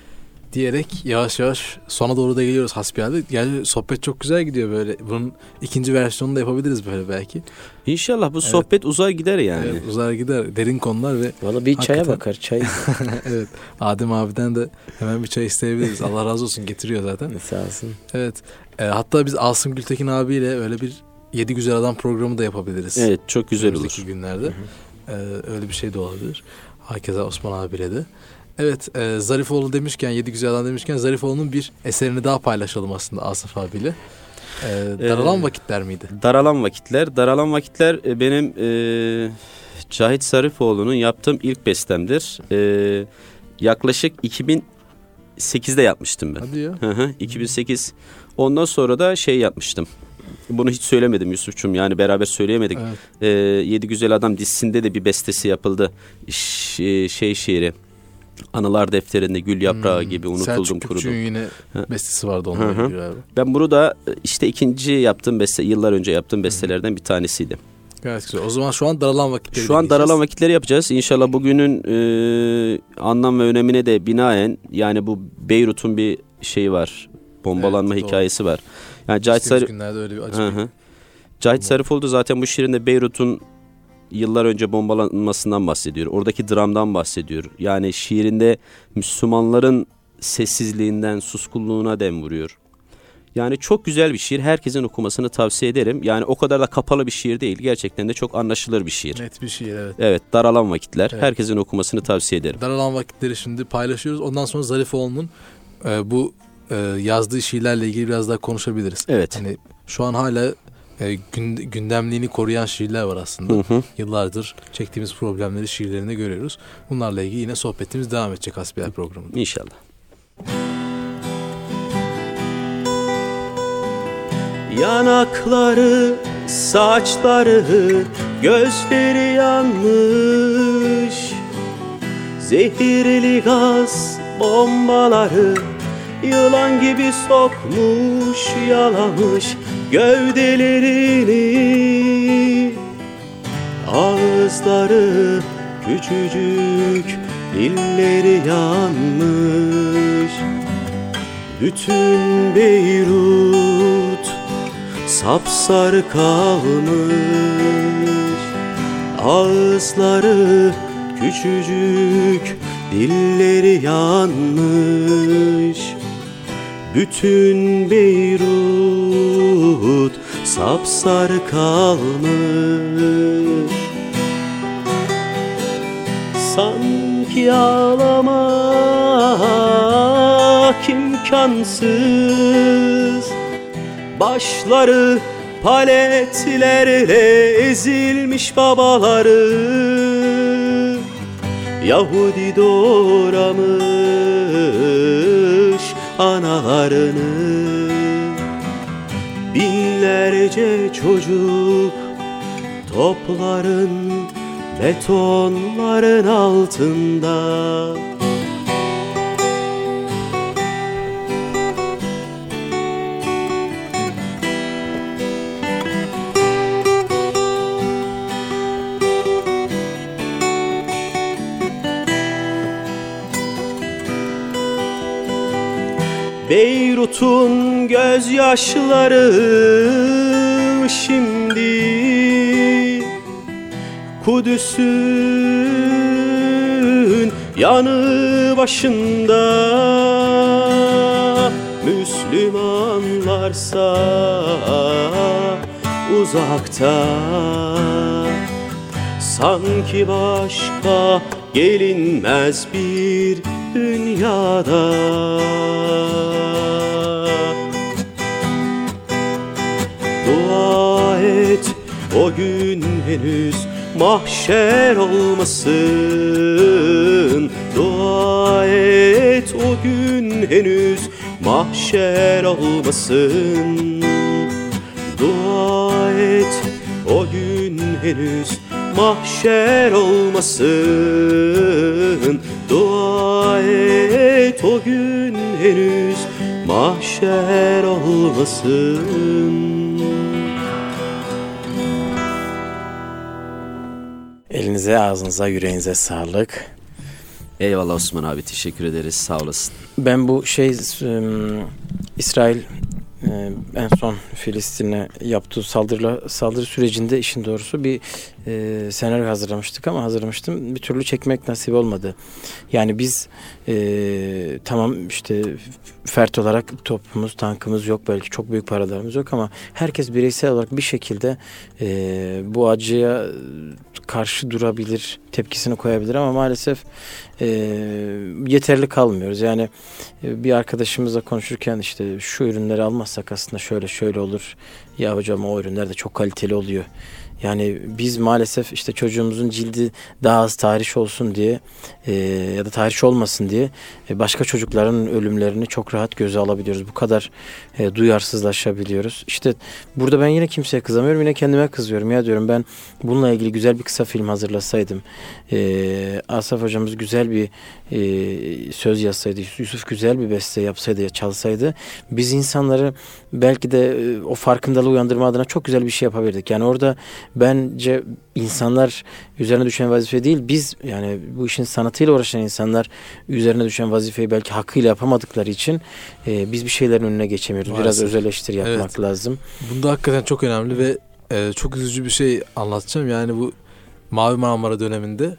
Diyerek yavaş yavaş sona doğru da geliyoruz hasbihal. Yani sohbet çok güzel gidiyor böyle. Bunun ikinci versiyonunu da yapabiliriz böyle belki. İnşallah bu sohbet uzar gider yani. Evet, uzar gider. Derin konular ve valla bir çaya bakar. Çay. Evet. Adem abiden de hemen bir çay isteyebiliriz. Allah razı olsun, getiriyor zaten. Sağ olsun. Evet. Hatta biz Asım Gültekin abiyle öyle bir 7 Güzel Adam programı da yapabiliriz. Evet, çok güzel olur. Günlerde. Öyle bir şey de olabilir. Hakeza Osman abiyle de. Evet, Zarifoğlu demişken, 7 Güzel Adam demişken Zarifoğlu'nun bir eserini daha paylaşalım aslında Asaf abiyle. Daralan Vakitler miydi? Daralan Vakitler benim Cahit Zarifoğlu'nun yaptığım ilk bestemdir. Yaklaşık 2008'de yapmıştım ben. Hadi ya. 2008. Ondan sonra da yapmıştım. Bunu hiç söylemedim Yusuf'cum, yani beraber söyleyemedik. Evet. 7 Güzel Adam dizisinde de bir bestesi yapıldı. Şiiri. Anılar defterinde gül yaprağı gibi unutuldum Selçuk kurudum. Selçuk yine bestesi vardı onunla ilgili galiba. Ben bunu da işte ikinci yaptığım beste, yıllar önce yaptığım bestelerden bir tanesiydi. Gayet güzel. O zaman şu an Daralan Vakitleri Şu an Daralan Vakitleri yapacağız. İnşallah bugünün anlam ve önemine de binaen, yani bu Beyrut'un bir şeyi var. Bombalanma hikayesi var. Yani Cahit günlerde öyle bir acı. Cahit Zarifoğlu da zaten bu şiirinde Beyrut'un yıllar önce bombalanmasından bahsediyor. Oradaki dramdan bahsediyor. Yani şiirinde Müslümanların sessizliğinden, suskunluğuna dem vuruyor. Yani çok güzel bir şiir. Herkesin okumasını tavsiye ederim. Yani o kadar da kapalı bir şiir değil. Gerçekten de çok anlaşılır bir şiir. Net bir şiir, evet. Evet, Daralan Vakitler. Evet. Herkesin okumasını tavsiye ederim. Daralan Vakitleri şimdi paylaşıyoruz. Ondan sonra Zarifoğlu'nun bu yazdığı şiirlerle ilgili biraz daha konuşabiliriz. Evet. Hani şu an hala gündemliğini koruyan şiirler var aslında. Yıllardır çektiğimiz problemleri şiirlerinde görüyoruz. Bunlarla ilgili yine sohbetimiz devam edecek hasbihal programında. İnşallah. Yanakları, saçları, gözleri yanmış, zehirli gaz bombaları yılan gibi sokmuş, yalamış gövdelerini. Ağızları küçücük, dilleri yanmış. Bütün Beyrut sapsarı kalmış. Ağızları küçücük, dilleri yanmış. Bütün Beyrut sapsarı kalmış. Sanki ağlamak imkansız, başları paletlerle ezilmiş babaları, Yahudi doğramış analarını. Binlerce çocuk topların, betonların altında. Beyrut'un gözyaşları şimdi Kudüs'ün yanı başında. Müslümanlarsa uzakta, sanki başka gelinmez bir dünyada. Dua et o gün henüz mahşer olmasın. Dua et o gün henüz mahşer olmasın. Dua et o gün henüz mahşer olmasın. Dua et o gün henüz mahşer olmasın. Elinize, ağzınıza, yüreğinize sağlık. Eyvallah Osman abi, teşekkür ederiz, sağ olasın. Ben bu İsrail en son Filistin'e yaptığı saldırı sürecinde işin doğrusu bir senaryo hazırlamıştım. Bir türlü çekmek nasip olmadı. Yani biz tamam işte fert olarak topumuz, tankımız yok, belki çok büyük paralarımız yok ama herkes bireysel olarak bir şekilde bu acıya karşı durabilir, tepkisini koyabilir ama maalesef yeterli kalmıyoruz. Yani bir arkadaşımızla konuşurken işte şu ürünleri almazsak aslında şöyle olur. Ya hocam o ürünler de çok kaliteli oluyor. Yani biz maalesef işte çocuğumuzun cildi daha az tahriş olsun diye ya da tahriş olmasın diye başka çocukların ölümlerini çok rahat göze alabiliyoruz. Bu kadar duyarsızlaşabiliyoruz. İşte burada ben yine kimseye kızamıyorum, yine kendime kızıyorum. Ya diyorum ben bununla ilgili güzel bir kısa film hazırlasaydım. Asaf hocamız güzel bir söz yazsaydı, Yusuf güzel bir beste yapsaydı, çalsaydı biz insanları belki de o farkındalığı uyandırma adına çok güzel bir şey yapabilirdik. Yani orada bence insanlar üzerine düşen vazife değil, biz yani bu işin sanatıyla uğraşan insanlar üzerine düşen vazifeyi belki hakkıyla yapamadıkları için biz bir şeylerin önüne geçemiyoruz. Maalesef. Biraz öz eleştiri yapmak lazım. Bunda hakikaten çok önemli ve çok üzücü bir şey anlatacağım. Yani bu Mavi Marmara döneminde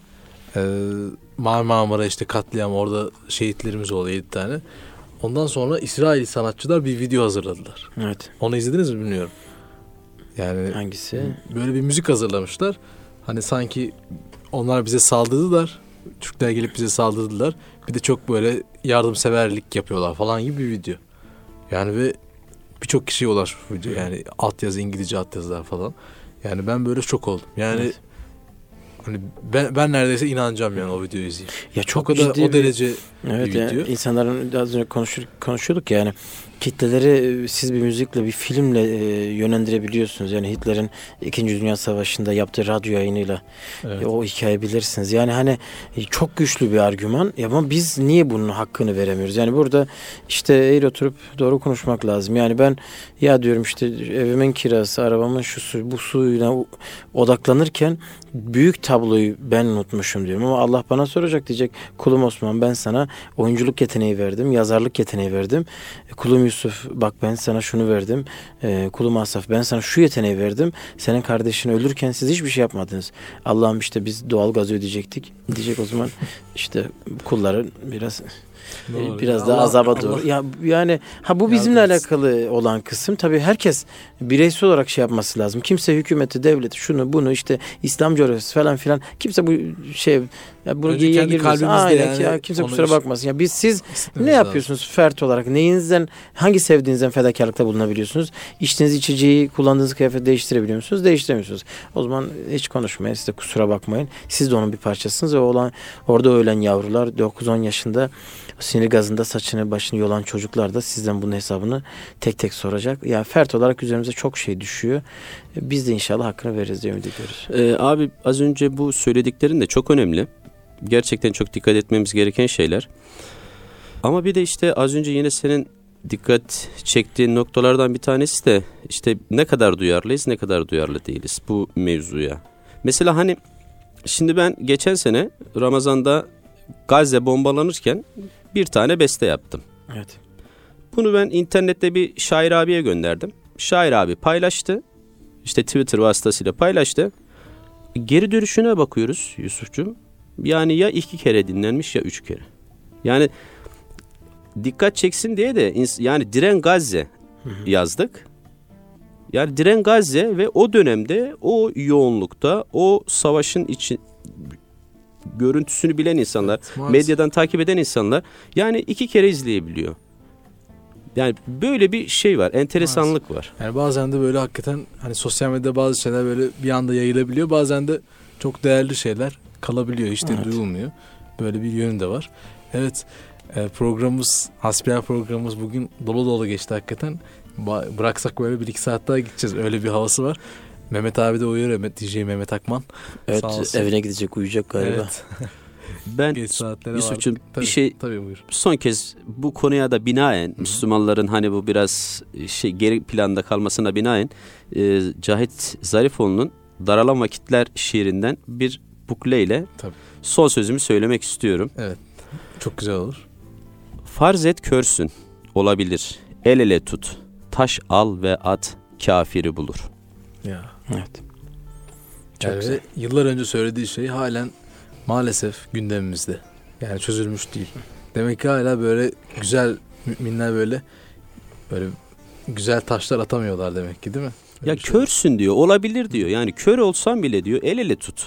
Mavi Marmara işte katliam, orada şehitlerimiz oldu 7 tane. Ondan sonra İsrail sanatçılar bir video hazırladılar. Evet. Onu izlediniz mi bilmiyorum. Yani hangisi? Böyle bir müzik hazırlamışlar. Hani sanki onlar bize saldırdılar. Türkler gelip bize saldırdılar. Bir de çok böyle yardımseverlik yapıyorlar falan gibi bir video. Yani ve birçok kişiye ulaşmış video. Yani altyazı, İngilizce altyazılar falan. Yani ben böyle şok oldum. Yani evet. Hani ben neredeyse inanacağım yani o videoyu izleyeyim. Ya çok o kadar o derece Evet, bir video. yani insanların az önce konuşuyorduk ya, yani kitleleri siz bir müzikle, bir filmle yönlendirebiliyorsunuz. Yani Hitler'in 2. Dünya Savaşı'nda yaptığı radyo yayınıyla Evet. o hikaye bilirsiniz. Yani hani çok güçlü bir argüman. Ya ama biz niye bunun hakkını veremiyoruz? Yani burada işte eğri oturup doğru konuşmak lazım. Yani ben ya diyorum işte evimin kirası, arabamın şu su, bu suyla odaklanırken büyük tabloyu ben unutmuşum diyorum. Ama Allah bana soracak, diyecek kulum Osman, ben sana oyunculuk yeteneği verdim, yazarlık yeteneği verdim. Kulum Yusuf, bak ben sana şunu verdim. Kulum Asaf, ben sana şu yeteneği verdim. Senin kardeşin ölürken siz hiçbir şey yapmadınız. Allah'ım işte biz doğalgaz ödeyecektik. Diyecek o zaman işte kulların biraz daha azaba doğru. Ya yani bu bizimle alakalı olan kısım. Tabii herkes bireysel olarak şey yapması lazım. Kimse hükümeti, devleti, şunu bunu işte İslam coğrafyası falan filan, kimse bu şey bunu Önce geyiğe kendi girmesin. kalbimizde Aynen yani ya, kimse onu kusura bakmasın. Ya siz ne lazım. yapıyorsunuz fert olarak? Neyinizden, hangi sevdiğinizden fedakarlıkta bulunabiliyorsunuz? İçtiğiniz içeceği, kullandığınız kıyafeti değiştirebiliyor musunuz? Değiştiremiyorsunuz. O zaman hiç konuşmayın. Siz de kusura bakmayın. Siz de onun bir parçasınız ve orada ölen yavrular, 9-10 yaşında sinir gazında saçını başını yolan çocuklar da sizden bunun hesabını tek tek soracak. Yani fert olarak üzerimize çok şey düşüyor. Biz de inşallah hakkını veririz diye ümit ediyoruz. Abi az önce bu söylediklerin de çok önemli. Gerçekten çok dikkat etmemiz gereken şeyler. Ama bir de işte az önce yine senin dikkat çektiğin noktalardan bir tanesi de işte ne kadar duyarlıyız, ne kadar duyarlı değiliz bu mevzuya. Mesela hani şimdi ben geçen sene Ramazan'da Gazze bombalanırken bir tane beste yaptım. Evet. Bunu ben internette bir Şair abiye gönderdim. Şair abi paylaştı. İşte Twitter vasıtasıyla paylaştı. Geri dönüşüne bakıyoruz Yusuf'cum. Yani ya 2 kere dinlenmiş ya 3 kere. Yani dikkat çeksin diye de yani Diren Gazze yazdık. Yani Diren Gazze ve o dönemde o yoğunlukta o savaşın görüntüsünü bilen insanlar, Evet, medyadan takip eden insanlar yani 2 kere izleyebiliyor. Yani böyle bir şey var, enteresanlık var. Yani bazen de böyle hakikaten hani sosyal medyada bazı şeyler böyle bir anda yayılabiliyor. Bazen de çok değerli şeyler kalabiliyor, hiç de duyulmuyor. Böyle bir yönü de var. Evet, programımız, hasbihal programımız bugün dolu dolu geçti hakikaten. Bıraksak böyle 1-2 saat daha gideceğiz. Öyle bir havası var. Mehmet abi de uyuyor. DJ Mehmet Akman. Evet, evine gidecek, uyuyacak galiba. Evet. Ben Yusuf'cum bir şey buyur. son kez bu konuya da binaen Müslümanların hani bu biraz geri planda kalmasına binaen Cahit Zarifoğlu'nun Daralan Vakitler şiirinden bir bukleyle son sözümü söylemek istiyorum. Evet. Çok güzel olur. Farz et körsün, olabilir. El ele tut. Taş al ve at, kafiri bulur. Ya. Evet. Çok güzel. Yıllar önce söylediği şey halen maalesef gündemimizde. Yani çözülmüş değil. Demek ki hala böyle güzel müminler böyle güzel taşlar atamıyorlar demek ki, değil mi? Öyle ya körsün diyor, olabilir diyor. Yani kör olsan bile diyor el ele tut.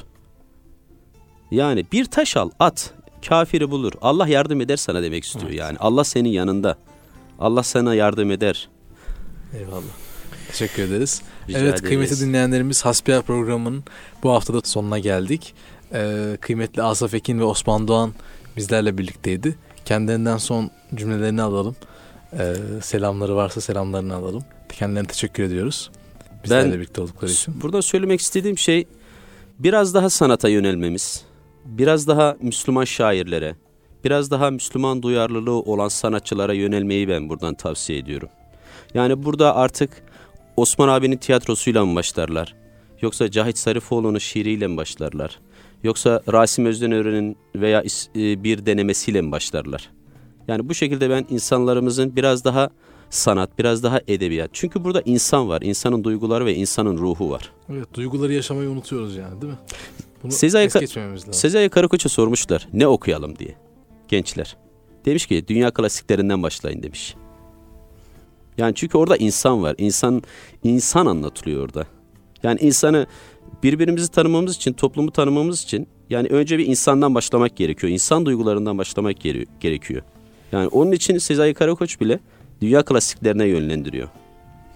Yani bir taş al, at, kafiri bulur. Allah yardım eder sana demek istiyor. Evet. Yani Allah senin yanında. Allah sana yardım eder. Eyvallah. Teşekkür ederiz. Rica evet ederiz. Kıymetli dinleyenlerimiz, Hasbihal programının bu haftada sonuna geldik. Kıymetli Asaf Ekin ve Osman Doğan bizlerle birlikteydi. Kendilerinden son cümlelerini alalım. Selamları varsa selamlarını alalım. Kendilerine teşekkür ediyoruz. Bizlerle birlikte oldukları için. Burada söylemek istediğim şey biraz daha sanata yönelmemiz. Biraz daha Müslüman şairlere, biraz daha Müslüman duyarlılığı olan sanatçılara yönelmeyi ben buradan tavsiye ediyorum. Yani burada artık Osman abinin tiyatrosuyla mı başlarlar? Yoksa Cahit Zarifoğlu'nun şiiriyle mi başlarlar? Yoksa Rasim Özdenören'in veya bir denemesiyle mi başlarlar? Yani bu şekilde ben insanlarımızın biraz daha sanat, biraz daha edebiyat. Çünkü burada insan var, insanın duyguları ve insanın ruhu var. Evet, duyguları yaşamayı unutuyoruz yani, değil mi? Bunu es geçmememiz lazım. Sezai Karakoç'a sormuşlar ne okuyalım diye gençler. Demiş ki dünya klasiklerinden başlayın demiş. Yani çünkü orada insan var. İnsan anlatılıyor orada. Yani insanı birbirimizi tanımamız için, toplumu tanımamız için yani önce bir insandan başlamak gerekiyor. İnsan duygularından başlamak gerekiyor. Yani onun için Sezai Karakoç bile dünya klasiklerine yönlendiriyor.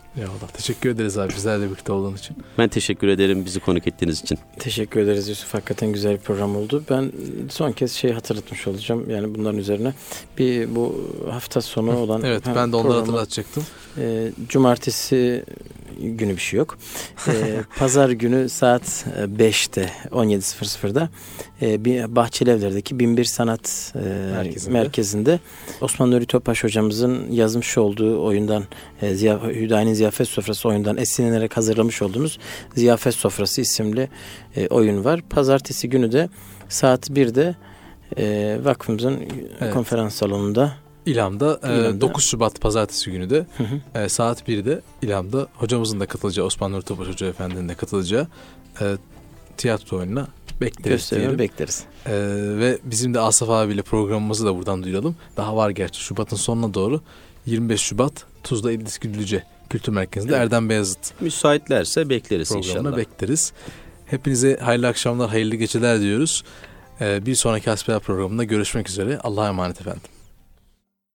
Eyvallah. Teşekkür ederiz abi bizlerle birlikte olduğun için. Ben teşekkür ederim bizi konuk ettiğiniz için. Teşekkür ederiz Yusuf. Hakikaten güzel bir program oldu. Ben son kez hatırlatmış olacağım. Yani bunların üzerine bir bu hafta sonu olan evet ben de onları hatırlatacaktım. Cumartesi günü bir şey yok. Pazar günü saat 5'te 17.00'da Bahçelievler'deki 1001 Sanat Merkezi'nde Osman Nuri Topbaş hocamızın yazmış olduğu oyundan Hüdayi'nin Ziyafet Sofrası oyundan esinlenerek hazırlamış olduğumuz Ziyafet Sofrası isimli oyun var. Pazartesi günü de saat 1'de vakfımızın konferans salonunda İlam'da 9 Şubat Pazartesi günü de saat 1'de İlam'da hocamızın da katılacağı, Osman Nuri Topbaş Hoca Efendi'nin de katılacağı tiyatro oyununa bekleriz diyelim. Bekleriz. Ve bizim de Asaf abiyle programımızı da buradan duyuralım. Daha var gerçi Şubat'ın sonuna doğru 25 Şubat Tuzla İdris Güllüce Kültür Merkezi'nde Erdem Beyazıt müsaitlerse bekleriz programına inşallah. Bekleriz. Hepinize hayırlı akşamlar, hayırlı geceler diyoruz. Bir sonraki hasbihal programında görüşmek üzere. Allah'a emanet efendim.